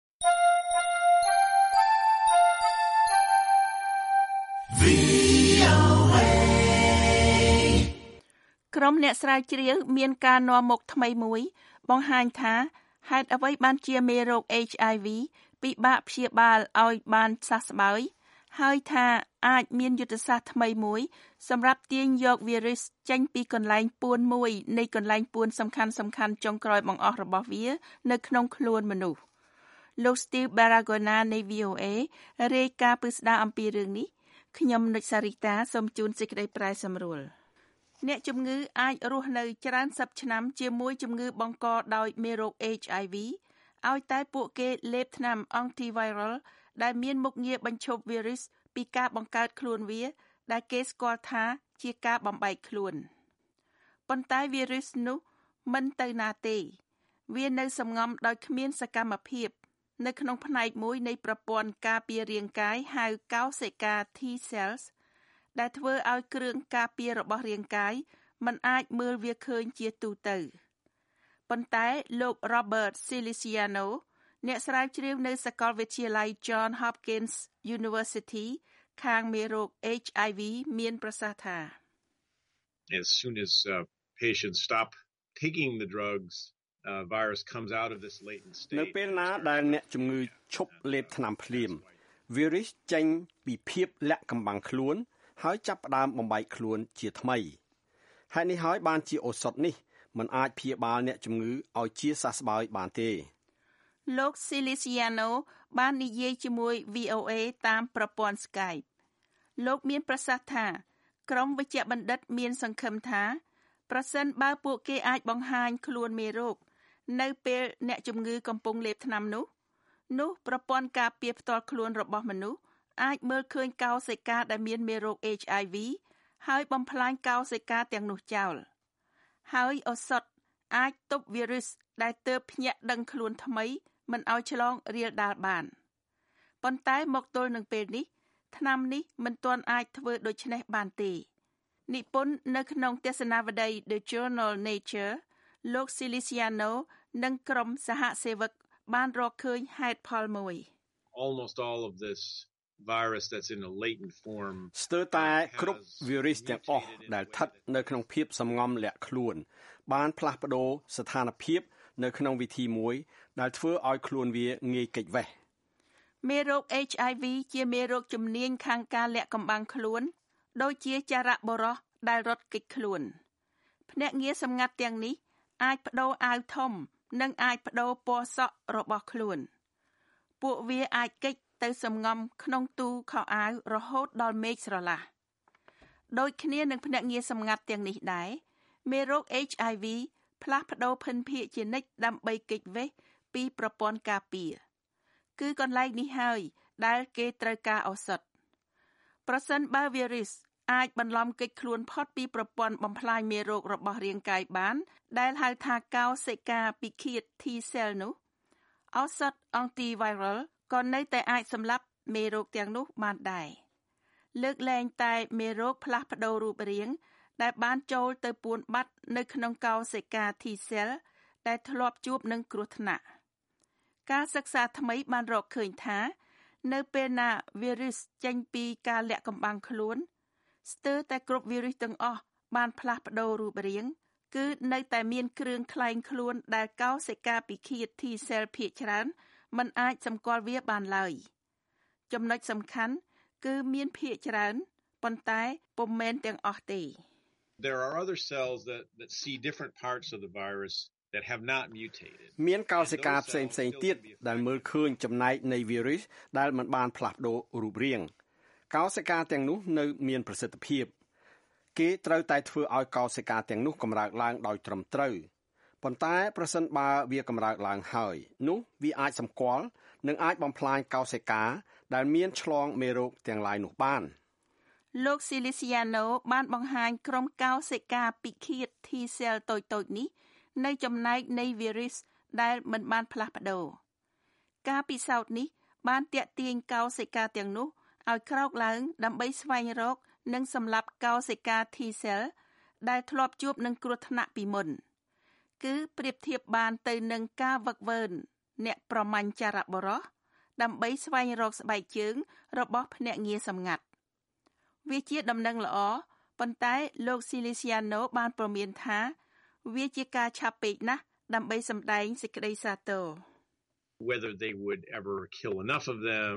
Speaker 3: ក្រុមអ្នកស្រាវជ្រាវមានការនាំមុខថ្មីមួយបង្ហាញថាហេតុអ្វីបានជាមេរោគ HIV ពិបាកព្យាបាលឲ្យបានសះស្បើយហើយថាអាចមានយុទ្ធសាស្ត្រថ្មីមួយសម្រាប់ទាញយកវីរុសចេញពីកន្លែងពួនមួយនៃកន្លែងពួនសំខាន់ៗចុងក្រោយបង្អស់របស់វានៅក្នុងខ្លួនមនុស្សលោក Steve Baragona នៃ VOA រាយការណ៍ពិស្ដារអំពីរឿងនេះខ្ញុំនុចសារីតាសូមជូនសេចក្តីប្រាយសម្រួលអ្នកជំងឺអាចរស់នៅច្រើនសិបឆ្នាំជាមួយជំងឺបង្កដោយមេរោគ HIV ឲ្យតែពួកគេលេបថ្នាំ antiviral ដែលមានមុខងារបញ្ឈប់វីរុសពីការបង្កើតខ្លួនវាដែលគេស្គាល់ថាជាការបំបែកខ្លួនប៉ុន្តែវីរុសនោះមិនទៅណាទេវានៅសម្ងំដោយគ្មានសកម្មភាពនៅក្នុងផ្នែកមួយនៃប្រព័ន្ធការពាររាងកាយហៅកោសិកា T cells ដែលធ្វើឲ្យគ្រឿងការពាររបស់រាងកាយមិនអាចមើលវាឃើញជាទូទៅប៉ុន្តែលោក Robert Feliciano អ្នកស្រាវជ្រាវនៅសាកលវិទ្យាល័យ John Hopkins University ខាងមេរោគ HIV មានប្រសាសន៍ថា
Speaker 18: As soon as patients stop taking the drugs virus comes out of this latent state
Speaker 16: នៅពេលណាដែលអ្នកជំងឺឈប់លេបថ្នាំភ្លាមវីរុសចេញពីភាពលាក់កំបាំងខ្លួនហើយចាប់ផ្ដើមបំបែកខ្លួនជាថ្មីហេតុនេះហើយបានជាឱសថនេះមិនអាចព្យាបាលអ្នកជំងឺឲ្យជាសះស្បើយបានទេលោក
Speaker 3: Feliciano បាននិយាយជាមួយ VOA តាមប្រព័ន្ធ Skype លោកមានប្រសាសន៍ថាក្រុមវេជ្ជបណ្ឌិតមានសង្ឃឹមថាប្រសិនបើពួកគេអាចបង្ហាញខ្លួនមេរោគនៅពេលអ្នកជំងឺកំពុងលេបថ្នាំនោះប្រព័ន្ធការពារផ្ទាល់ខ្លួនរបស់មនុស្សអាចមើលឃើញកោសិកាដែលមានមេរោគ HIV ហើយបំផ្លាញកោសិកាទាំងនោះចោលហើយឱសថអាចទប់វីរុសដែលទើបភ្ញាក់ដឹងខ្លួនថ្មីមិនឲ្យឆ្លងរាលដាលបានប៉ុន្តែមកទល់នឹងពេលនេះថ្នាំនេះមិនទាន់អាចធ្វើដូច្នេះបានទេនិពន្ធនៅក្នុងទស្សនាវដ្តី The Journal Nature លោក Siliciano និងក្រុមសហសេវកបានរកឃើញហេតុផលមួយ
Speaker 18: Almost all of this virus that's in a latent form
Speaker 16: ស្ទើរតែគ្រប់ virus ទាំងអស់ដែលស្ថិតនៅក្នុងភាពសំងំលាក់ខ្លួនបានផ្លាស់ប្ដូរស្ថានភាពនៅក្នុងវិធីមួយដែលធ្វើឲ្យខ្លួនវាងាយគេចវេះ
Speaker 3: មេរោគ HIV ជាមេរោគជំនាញខាងការលាក់កំបាំងខ្លួនដូចជាចរៈបុរសដែលរត់គេចខ្លួនភ្នាក់ងារសម្ងាត់ទាំងនេះអាចបដូរអាវធំនិងអាចបដូរពណ៌សក់របស់ខ្លួនពួកវាអាចគេចទៅសំងំក្នុងទូខោអាវរហូតដល់មេឃស្រឡះដូចគ្នានឹងភ្នាក់ងារសម្ងាត់ទាំងនេះដែរមេរោគ HIV ផ្លាស់ប្ដូរភិនភាគជានិច្ចដើម្បីគេចវេះពីប្រព័ន្ធការពារគឺកន្លែងនេះហើយដែលគេត្រូវការឱសថប្រសិនបើ virus អាចបន្លំគេចខ្លួនផុតពីប្រព័ន្ធបំផ្លាញមេរោគរបស់រាងកាយបានដែលហៅថាកោសិកាពិឃាត T cell នោះឱសថ antiviral ក៏នៅតែអាចសម្លាប់មេរោគទាំងនោះបានដែរលើកលែងតែមេរោគផ្លាស់ប្ដូររូបរាងដែលបានចូលទៅពួនបាត់នៅក្នុងកោសិកា T cell ដែលធ្លាប់ជួបនឹងគ្រោះថ្នាក់ការសិក្សាថ្មីបានរកឃើញថានៅពេលណា virus ចេញពីការលាក់កំបាំងខ្លួនស្ទើរតែគ្រប់ virus ទាំងអស់បានផ្លាស់ប្ដូររូបរាងគឺនៅតែមានគ្រឿងក្លែងខ្លួនដែលកោសិកាពិឃាត T cell ភាគច្រើនមិនអាចសម្គាល់វាបានឡើយចំណុចសំខាន់គឺមានភាគច្រើនប៉ុន្តែពុំមែនទាំងអស់ទេ
Speaker 18: There are other cells that see different parts of the virus that have not mutated
Speaker 16: មានកោសិកាផ្សេងៗទៀតដែលមើលឃើញចំណែកនៃ virus ដែលមិនបានផ្លាស់ប្ដូររូបរាងកោសិកាទាំងនោះនៅមានប្រសិទ្ធភាពគេត្រូវតែធ្វើឲ្យកោសិកាទាំងនោះកម្រើកឡើងដោយត្រឹមត្រូវប៉ុន្តែប្រសិនបើវាកម្រើកឡើងហើយនោះវាអាចសម្គាល់និងអាចបំផ្លាញកោសិកាដែលមានឆ្លងមេរោគទាំងឡាយនោះបាន
Speaker 3: លោក Siliciano បានបង្ហាញក្រុមកោសិកាពិឃាត T cell តូចៗនេះនៅចំណែកនៃ virus ដែលមិនបានផ្លាស់ប្ដូរការពិសោធន៍នេះបានទាក់ទាញកោសិកាទាំងនោះឲ្យក្រោកឡើងដើម្បីស្វែងរកនិងសម្លាប់កោសិកា T cell ដែលធ្លាប់ជួបនឹងគ្រោះថ្នាក់ពីមុនគឺប្រៀបធៀបបានទៅនឹងការវឹកវើអ្នកប្រមាញ់ចរៈបុរសដើម្បីស្វែងរកស្បែកជើងរបស់ភ្នាក់ងារសម្ងាត់វាជាដំណឹងល្អប៉ុន្តែលោក Siliciano បានព្រមានថាវាជាការឆាប់ពេកណាស់ដើម្បីសម្ដែងសេចក្តីសាទរ
Speaker 18: Whether they would ever kill enough of them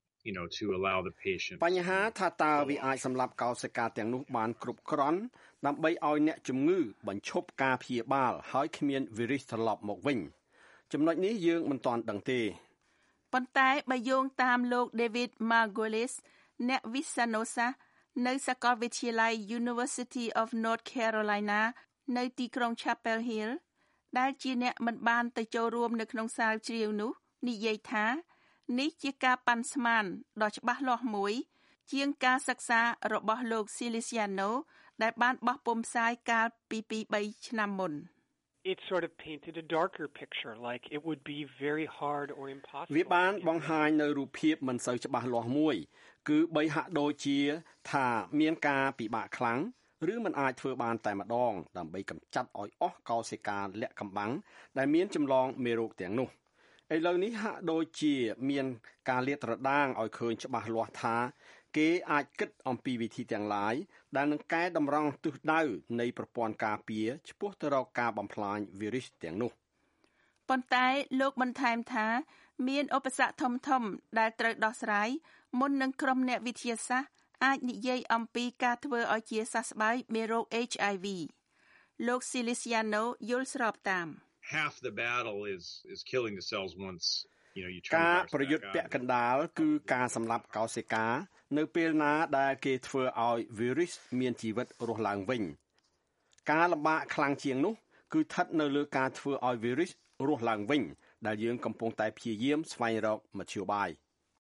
Speaker 18: to allow the patient
Speaker 16: បញ្ហាថាតើវាអាចសម្លាប់កោសិកាទាំងនោះបានគ្រប់គ្រាន់ដើម្បីឲ្យអ្នកជំងឺបញ្ឈប់ការព្យាបាលហើយគ្មាន virus ត្រឡប់មកវិញចំណុចនេះយើងមិនទាន់ដឹងទេ
Speaker 3: ប៉ុន្តែបើយោងតាមលោក David Margolis អ្នកវិទ្យាសាស្ត្រនៅសាកលវិទ្យាល័យ University of North Carolina នៅទីក្រុង Chapel Hill ដែលជាអ្នកមិនបានទៅចូលរួមនៅក្នុងសាលជ្រាវនោះនិយាយថានេះជាការប៉ាន់ស្មានដ៏ច្បាស់លាស់មួយជាងការសិក្សារបស់លោក Siliciano ដែលបានបោះពុម្ពផ្សាយកាលពី 2-3 ឆ្នាំមុន
Speaker 19: It sort of painted a darker picture like it would be very hard or impossible
Speaker 16: វាបានបង្ហាញនៅរូបភាពមិនសូវច្បាស់លាស់មួយគឺបីហាក់ដូចជាថាមានការពិបាកខ្លាំងឬមិនអាចធ្វើបានតែម្ដងដើម្បីកម្ចាត់ឲ្យអស់កោសិកាលាក់កំបាំងដែលមានចម្លងមេរោគទាំងនោះឥឡូវនេះហាក់ដូចជាមានការលាតត្រដាងឲ្យឃើញច្បាស់លាស់ថាគេអាចគិតអំពីវិធីទាំងឡាយដែលនឹងកែតម្រង់ទិសដៅនៃប្រព័ន្ធការពារឆ្ពោះទៅរកការបំផ្លាញ virus ទាំងនោះ
Speaker 3: ប៉ុន្តែលោកបន្ថែមថាមានឧបសគ្គធំៗដែលត្រូវដោះស្រាយមុននឹងក្រុមអ្នកវិទ្យាសាស្ត្រអាចនិយាយអំពីការធ្វើឲ្យជាសះស្បើយមេរោគ HIV លោក Siliciano យល់ស្របតាម
Speaker 18: Half the battle is killing the cells once you turn
Speaker 16: ការប្រយុទ្ធពាក់កណ្ដាលគឺការសម្លាប់កោសិកានៅពេលណាដែលគេធ្វើឲ្យ virus មានជីវិតរស់ឡើងវិញការលំបាកខ្លាំងជាងនោះគឺស្ថិតនៅលើការធ្វើឲ្យ virus រស់ឡើងវិញដែលយើងកំពុងតែព្យាយាមស្វែងរកមធ្យោបាយ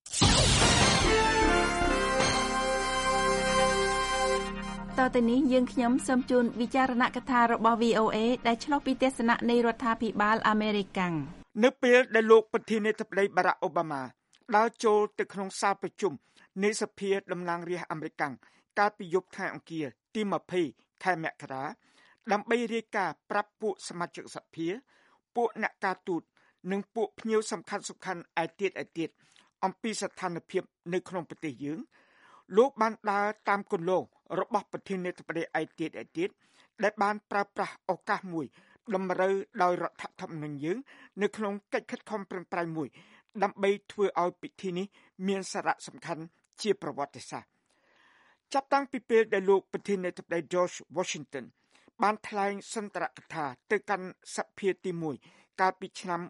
Speaker 3: តទៅនេះយើងខ្ញុំសូមជូនវិចារណកថារបស់ VOA ដែលឆ្លុះពីទស្សនៈនៃរដ្ឋាភិបាលអាមេរិក
Speaker 20: នៅពេលដែលលោកប្រធានាធិបតីបារ៉ាក់អូបាម៉ាដើរចូលទៅក្នុងសាលប្រជុំនៃសភាតំណាងរាស្ត្រអាមេរិកកាលពីយប់ថ្ងៃអង្គារទីទី20ខែមករាដើម្បីរាយការណ៍ប្រាប់ពួកសមាជិកសភាពួកអ្នកការទូតនិងពួកភ្ញៀវសំខាន់ឯទៀតអំពីស្ថានភាពនៅក្នុងប្រទេសយើងលោកបានដើរតាមគន្លងរបស់ប្រធានាធិបតីឯទៀតដែលបានប្រើប្រាស់ឱកាសមួយតម្រូវដោយរដ្ឋធម្មនុញ្ញយើងនៅក្នុងកិច្ចខិតខំប្រឹងប្រែងមួយដើម្បីធ្វើឲ្យពិធីនេះមានសារៈសំខាន់ជាប្រវត្តិសាស្ត្រចាប់តាំងពីពេលដែលលោកប្រធានាធិបតី George Washington បានថ្លែងសន្ទរកថាទៅកាន់សភាទី1កាលពីឆ្នាំ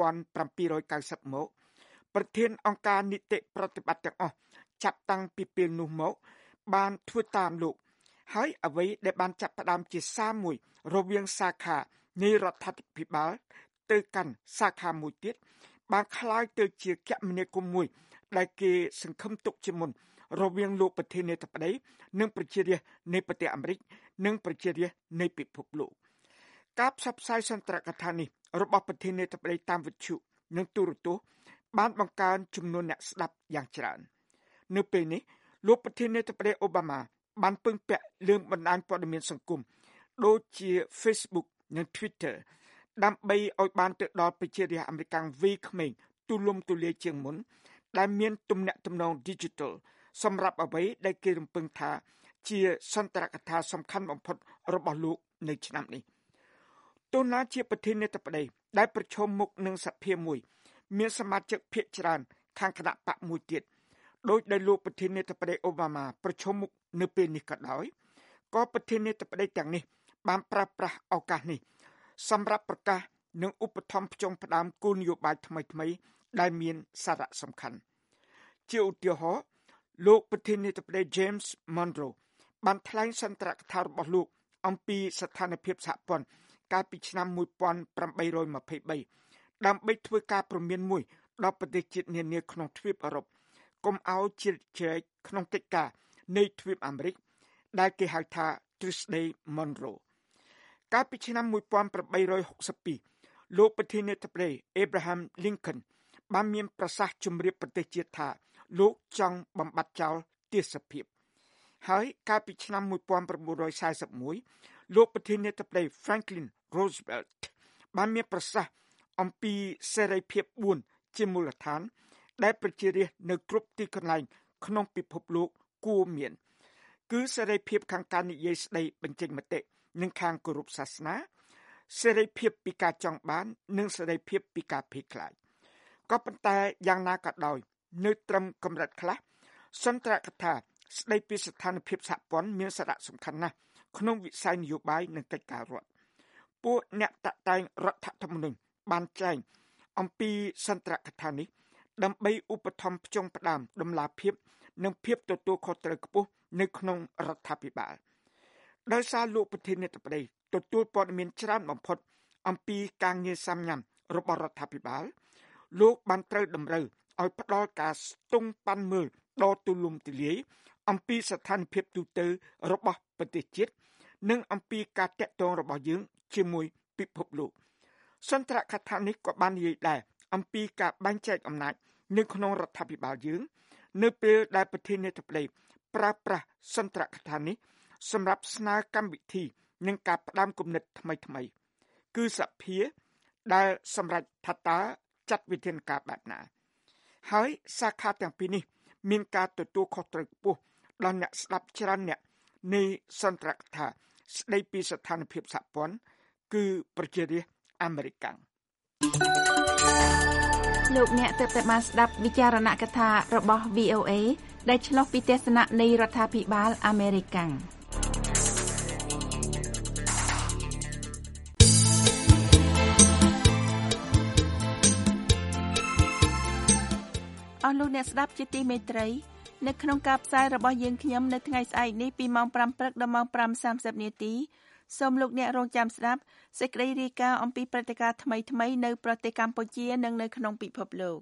Speaker 20: 1790មកប្រធានអង្គការនីតិប្រតិបត្តិទាំងអស់ចាប់តាំងពីពេលនោះមកបានធ្វើតាមលោកហើយអ្វីដែលបានចាប់ផ្ដើមជាសារមួយរវាងសាខានៃរដ្ឋាភិបាលទៅកាន់សាខាមួយទៀតបានคล้ายទៅជាគមនាគមន៍មួយដែលគេសង្ឃឹមទុកជាមុនរវាងលោកប្រធានាធិបតីនិងប្រជារាស្ត្រនៃប្រទេសអាមេរិកនិងប្រជារាស្ត្រនៃពិភពលោកការផ្សព្វផ្សាយសន្ទរកថានេះរបស់ប្រធានាធិបតីតាមវិទ្យុនិងទូរទស្សន៍បានបង្កើនចំនួនអ្នកស្ដាប់យ៉ាងច្រើននៅពេលនេះលោកប្រធានាធិបតីអូបាម៉ាបានពឹងពាក់លើបណ្ដាញព័ត៌មានសង្គមដូចជា Facebook និង Twitter ដើម្បីឲ្យបានទៅដល់ប្រជារាស្ត្រអាមេរិកវ័យក្មេងទូលំទូលាយជាងមុនដែលមានទំនាក់ទំនង Digital សម្រាប់អ្វីដែលគេរំពឹងថាជាសន្ទរកថាសំខាន់បំផុតរបស់លោកនៅឆ្នាំនេះទោះណាជាប្រធានាធិបតីដែលប្រឈមមុខនឹងសភាមួយមានសមាជិកភាគច្រើនខាងគណៈបកមួយទៀតដោយដែលលោកប្រធានាធិបតីអូបាម៉ាប្រឈមមុខនៅពេលនេះក៏ដោយក៏ប្រធានាធិបតីទាំងនេះបានប្រើប្រាស់ឱកាសនេះសម្រាប់ប្រកាសនិងឧបត្ថម្ភផ្ចុងផ្ដើមគោលនយោបាយថ្មីដែលមានសារៈសំខាន់ជាឧទាហរណ៍លោកប្រធានាធិបតី James Monroe បានថ្លែងសន្ទរកថារបស់លោកអំពីស្ថានភាពសហព័ន្ធកាលពីឆ្នាំ1823ដើម្បីធ្វើការព្រមានមួយដល់ប្រទេសជាតិនានាក្នុងទ្វីបអឺរ៉ុបកុំឲ្យជ្រៀតជ្រែកក្នុងកិច្ចការនៃទ្វីបអាមេរិកដែលគេហៅថា Tuesday Monroe កាលពីឆ្នាំ1862លោកប្រធានាធិបតី Abraham Lincoln បានមានប្រសាសន៍ជម្រាបប្រទេសជាតិថាលោកចង់បំបត្តិចោលទាសភាពហើយកាលពីឆ្នាំ1941លោកប្រធានាធិបតី Franklin Roosevelt បានមានប្រសាសន៍អំពីសេរីភាព4ជាមូលដ្ឋានដែលប្រជារាស្ត្រនៅគ្រប់ទីកន្លែងក្នុងពិភពលោកគួរមានគឺសេរីភាពខាងការនិយាយស្ដីបញ្ចេញមតិនិងខាងគោរពសាសនាសេរីភាពពីការចង់បាននិងសេរីភាពពីការភ័យខ្លាចក៏ប៉ុន្តែយ៉ាងណាក៏ដោយនៅត្រឹមកម្រិតខ្លះសន្ទរកថាស្ដីពីស្ថានភាពសហព័ន្ធមានសារៈសំខាន់ណាស់ក្នុងវិស័យនយោបាយនិងកិច្ចការរដ្ឋពួកអ្នកតាក់តែងរដ្ឋធម្មនុញ្ញបានចែងអំពីសន្ទរកថានេះដើម្បីឧបត្ថម្ភផ្ចុងផ្ដើមដំណាភាពនិងភាពទទួលខុសត្រូវខ្ពស់នៅក្នុងរដ្ឋាភិបាលដោយសារលោកប្រធានាធិបតីទទួលព័ត៌មានច្រើនបំផុតអំពីការងារសាមញ្ញរបស់រដ្ឋាភិបាលលោកបានត្រូវតម្រូវឲ្យផ្ដល់ការស្ទង់ប៉ាន់មើលដ៏ទូលំទូលាយអំពីស្ថានភាពទូទៅរបស់ប្រទេសជាតិនិងអំពីការតាក់ទងរបស់យើងជាមួយពិភពលោកសន្ទរកថានេះក៏បាននិយាយដែរអំពីការបែងចែកអំណាចនៅក្នុងរដ្ឋាភិបាលយើងនៅពេលដែលប្រធានាធិបតីប្រើប្រាស់សន្ទរកថានេះសម្រាប់ស្នើកម្មវិធីនិងការផ្ដាំគំនិតថ្មីគឺសភាដែលសម្រាប់ថាតើចាត់វិធានការបែបណាហើយសាខាទាំងពីរនេះមានការទទួលខុសត្រូវខ្ពស់ដល់អ្នកស្ដាប់ច្រើនអ្នកនៃសន្ទរកថាស្ដីពីស្ថានភាពសហព័ន្ធគឺប្រជារាស្ត្រអាមេរិក
Speaker 3: លោកអ្នកទើបតែបានស្ដាប់វិចារណកថារបស់ VOA ដែលឆ្លុះពីទស្សនៈនៃរដ្ឋាភិបាលអាមេរិកអស់លោកអ្នកស្ដាប់ជាទីមេត្រីនៅក្នុងការផ្សាយរបស់យើងខ្ញុំនៅថ្ងៃស្អែកនេះពីម៉ោង 5 ព្រឹកដល់ម៉ោង 5:30 នាទីសូមលោកអ្នករងចាំស្ដាប់សេចក្តីរាយការណ៍អំពីព្រឹត្តិការណ៍ថ្មីៗនៅប្រទេសកម្ពុជានិងនៅក្នុងពិភពលោក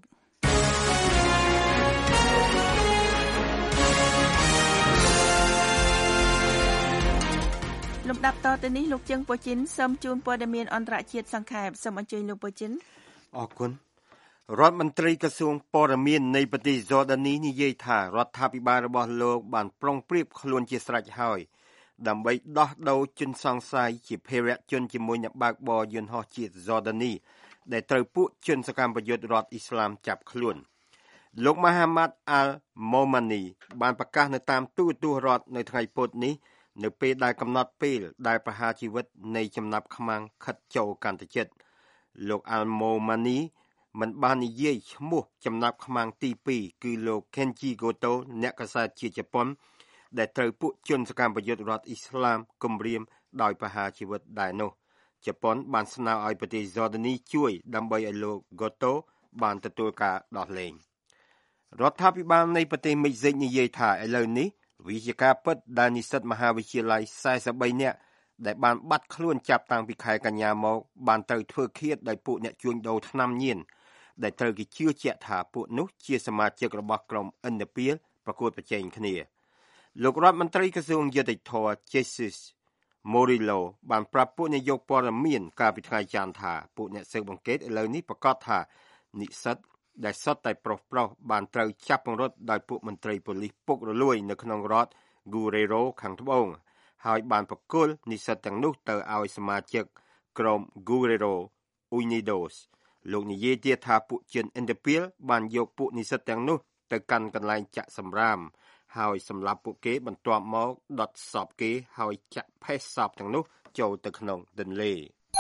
Speaker 3: លំដាប់តទៅនេះលោកជើងពូជីនសូមជូនព័ត៌មានអន្តរជាតិសង្ខេបសូមអញ្ជើញលោកពូជីន
Speaker 4: អរគុណរដ្ឋមន្ត្រីក្រសួងព័ត៌មាននៃប្រទេសយូដានីនិយាយថារដ្ឋាភិបាលរបស់លោកបានប្រុងប្រៀបខ្លួនជាស្រេចហើយដើម្បីដោះដូរជនសង្ស័យជាភេរវជនជាមួយអ្នកបើកបរយន្តហោះជាតិ Jordani ដែលត្រូវពួកជនសកម្មប្រយុទ្ធរដ្ឋអ៊ីស្លាមចាប់ខ្លួនលោក Mohammed al-Momani បានប្រកាសនៅតាមទូរទស្សន៍រដ្ឋនៅថ្ងៃពុធនេះនៅពេលដែលកំណត់ពេលដែលប្រហារជីវិតនៃចំណាប់ខ្មាំងខិតចូលកាន់តែជិតលោក al-Momani មិនបាននិយាយឈ្មោះចំណាប់ខ្មាំងទី2គឺលោក Kenji Goto អ្នកកាសែតជាជប៉ុនដែលត្រូវពួកជនសកម្មប្រយុទ្ធរដ្ឋអ៊ីស្លាមគំរាមដោយប្រហារជីវិតដែរនោះជប៉ុនបានស្នើឲ្យប្រទេស Jordani ជួយដើម្បីឲ្យលោក Goto បានទទួលការដោះលែងរដ្ឋាភិបាលនៃប្រទេសមិចស៊ិកនិយាយថាឥឡូវនេះវាជាការពិតដែលនិស្សិតមហាវិទ្យាល័យ43នាក់ដែលបានបាត់ខ្លួនចាប់តាំងពីខែកញ្ញាមកបានត្រូវធ្វើឃាតដោយពួកអ្នកជួញដូរថ្នាំញៀនដែលត្រូវគេជឿជាក់ថាពួកនោះជាសមាជិករបស់ក្រុមឥណ្ឌពាលប្រកួតប្រជែងគ្នាលោករដ្ឋមន្ត្រីក្រសួងយុតិធម៌ Jesus Morillo បានប្រាប់ពួកនាយកព័ត៌មានកាលពីថ្ងៃច័ន្ទថាពួកអ្នកស៊ើបអង្កេតឥឡូវនេះប្រកាសថានិស្សិតដែលសុទ្ធតែប្រុសបានត្រូវចាប់ពង្រត់ដោយពួកមន្ត្រីប៉ូលីសពុករលួយនៅក្នុងរដ្ឋ Guerrero ខាងត្បូងហើយបានប្រគល់និស្សិតទាំងនោះទៅឲ្យសមាជិកក្រុម Guerrero Unidos លោកនិយាយទៀតថាពួកជនឥណ្ឌពាលបានយកពួកនិស្សិតទាំងនោះទៅកាន់កន្លែងចាក់សម្រាមហើយសម្លាប់ពួកគេបន្ទាប់មកដុតសពគេហើយចាក់ផេះសពទាំងនោះចូលទៅក្នុងទន្លេ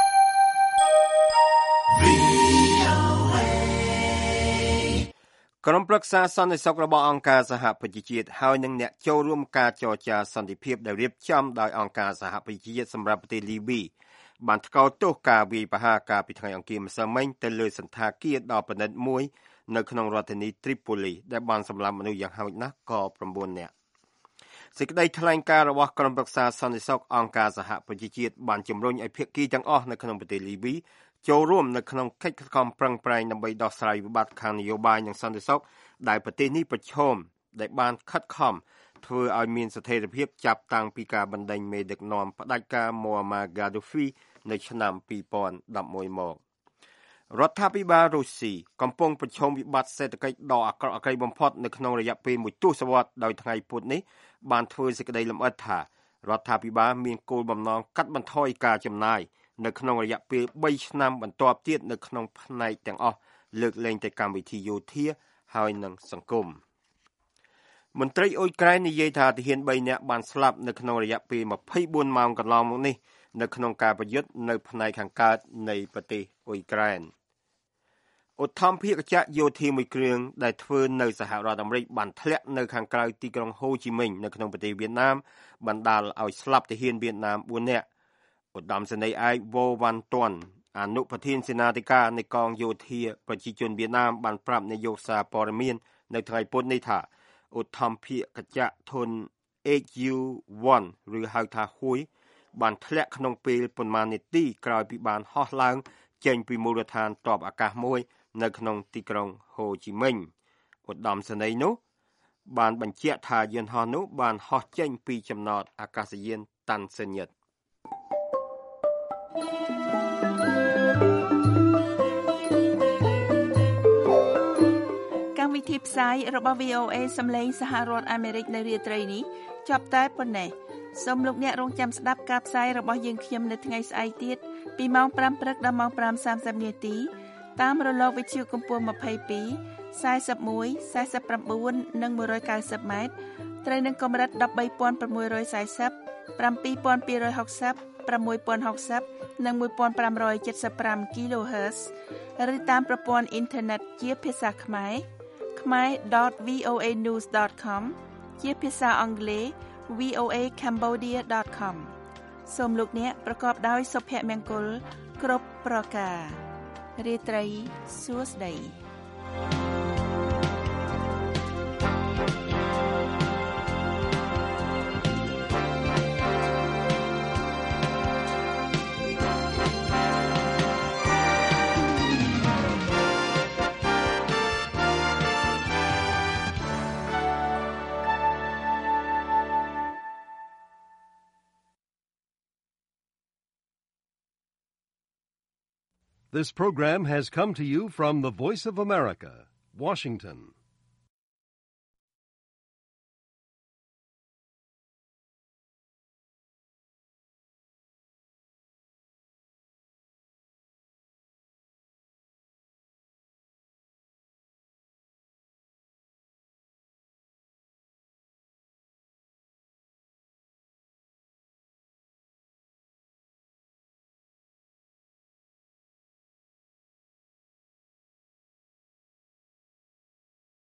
Speaker 4: ក្រុមប្រឹក្សាសន្តិសុខរបស់អង្គការសហប្រជាជាតិហើយនិងអ្នកចូលរួមការចរចាសន្តិភាពដែលរៀបចំដោយអង្គការសហប្រជាជាតិសម្រាប់ប្រទេសលីប៊ីបានថ្កោលទោសការវាយប្រហារការពីថ្ងៃអង្គារម្សិលមិញទៅលើសន្តាគារដ៏ប្រណិតមួយនៅក្នុងរដ្ឋធានី Tripoli ដែលបានសម្លាប់មនុស្សយ៉ាងហោចណាស់ក៏9នាក់សេចក្តីថ្លែងការណ៍របស់ក្រុមប្រឹក្សាសន្តិសុខអង្គការសហប្រជាជាតិបានជំរុញឲ្យភាគីទាំងអស់នៅក្នុងប្រទេសលីប៊ីចូលរួមនៅក្នុងកិច្ចខំប្រឹងប្រែងដើម្បីដោះស្រាយវិបត្តិខាងនយោបាយនិងសន្តិសុខដែលប្រទេសនេះប្រឈមដែលបានខិតខំធ្វើឲ្យមានស្ថិរភាពចាប់តាំងពីការបណ្ដេញមេដឹកនាំផ្ដាច់ការ Muammar Gaddafi នៅឆ្នាំ2011មករដ្ឋាភិបាលរុស្ស៊ីកំពុងប្រឈមវិបត្តិសេដ្ឋកិច្ចដ៏អាក្រក់អាក្រៃបំផុតនៅក្នុងរយៈពេលមួយទសវត្សរ៍ដោយថ្ងៃពុធនេះបានធ្វើសេចក្តីលម្អិតថារដ្ឋាភិបាលមានគោលបំណងកាត់បន្ថយការចំណាយនៅក្នុងរយៈពេល3ឆ្នាំបន្ទាប់ទៀតនៅក្នុងផ្នែកទាំងអស់លើកលែងតែកម្មវិធីយោធាហើយនិងសង្គមមន្ត្រីអ៊ុយក្រែននិយាយថាទាហាន3នាក់បានស្លាប់នៅក្នុងរយៈពេល24ម៉ោងកន្លងមកនេះនៅក្នុងការប្រយុទ្ធនៅផ្នែកខាងកើតនៃប្រទេសអ៊ុយក្រែនឧទ្ធម្ភាគចក្រយោធាមួយគ្រឿងដែលធ្វើនៅសហរដ្ឋអាមេរិកបានធ្លាក់នៅខាងក្រៅទីក្រុងហូជីមិញនៅក្នុងប្រទេសវៀតណាមបណ្ដាលឲ្យស្លាប់ទាហានវៀតណាម4នាក់ឧត្តមសេនីយ៍ឯកវ៉ូវ៉ាន់ទាន់អនុប្រធានសេនាធិការនៃកងយោធាប្រជាជនវៀតណាមបានប្រាប់នាយកសារព័ត៌មាននៅថ្ងៃពុធនេះថាឧទ្ធម្ភាគចក្រធុន HU-1 ឬហៅថាហ៊ួយបានធ្លាក់ក្នុងពេលប៉ុន្មាននាទីក្រោយពីបានហោះឡើងចេញពីមូលដ្ឋានទ័ពអាកាសមួយនៅក្នុងទីក្រុងហូជីមិញឧត្តមសេនីយ៍នោះបានបញ្ជាក់ថាយន្តហោះនោះបានហោះចេញពីចំណតអាកាសយានតាន់សេញិត
Speaker 3: កម្មវិធីផ្សាយរបស់ VOA សំឡេងសហរដ្ឋអាមេរិកនៅរាត្រីនេះចប់តែប៉ុណ្ណេះសូមលោកអ្នករងចាំស្ដាប់ការផ្សាយរបស់យើងខ្ញុំនៅថ្ងៃស្អែកទៀតពីម៉ោង 5 ព្រឹកដល់ម៉ោង 5:30 នាទីតាមរលកវិទ្យុកម្ពស់ 22 41 49 និង 190 ម៉ែត្រត្រូវនឹងកម្រិត 13,640 7,260 6,060 និង 1,575 kHz ឬតាមប្រព័ន្ធអ៊ីនធឺណិតជាភាសាខ្មែរ khmer.voanews.com ជាភាសាអង់គ្លេស voacambodia.com សូមលោកអ្នកប្រកបដោយសុភមង្គលគ្រប់ប្រការរាត្រីសួស្តី
Speaker 1: This program has come to you from the Voice of America, Washington.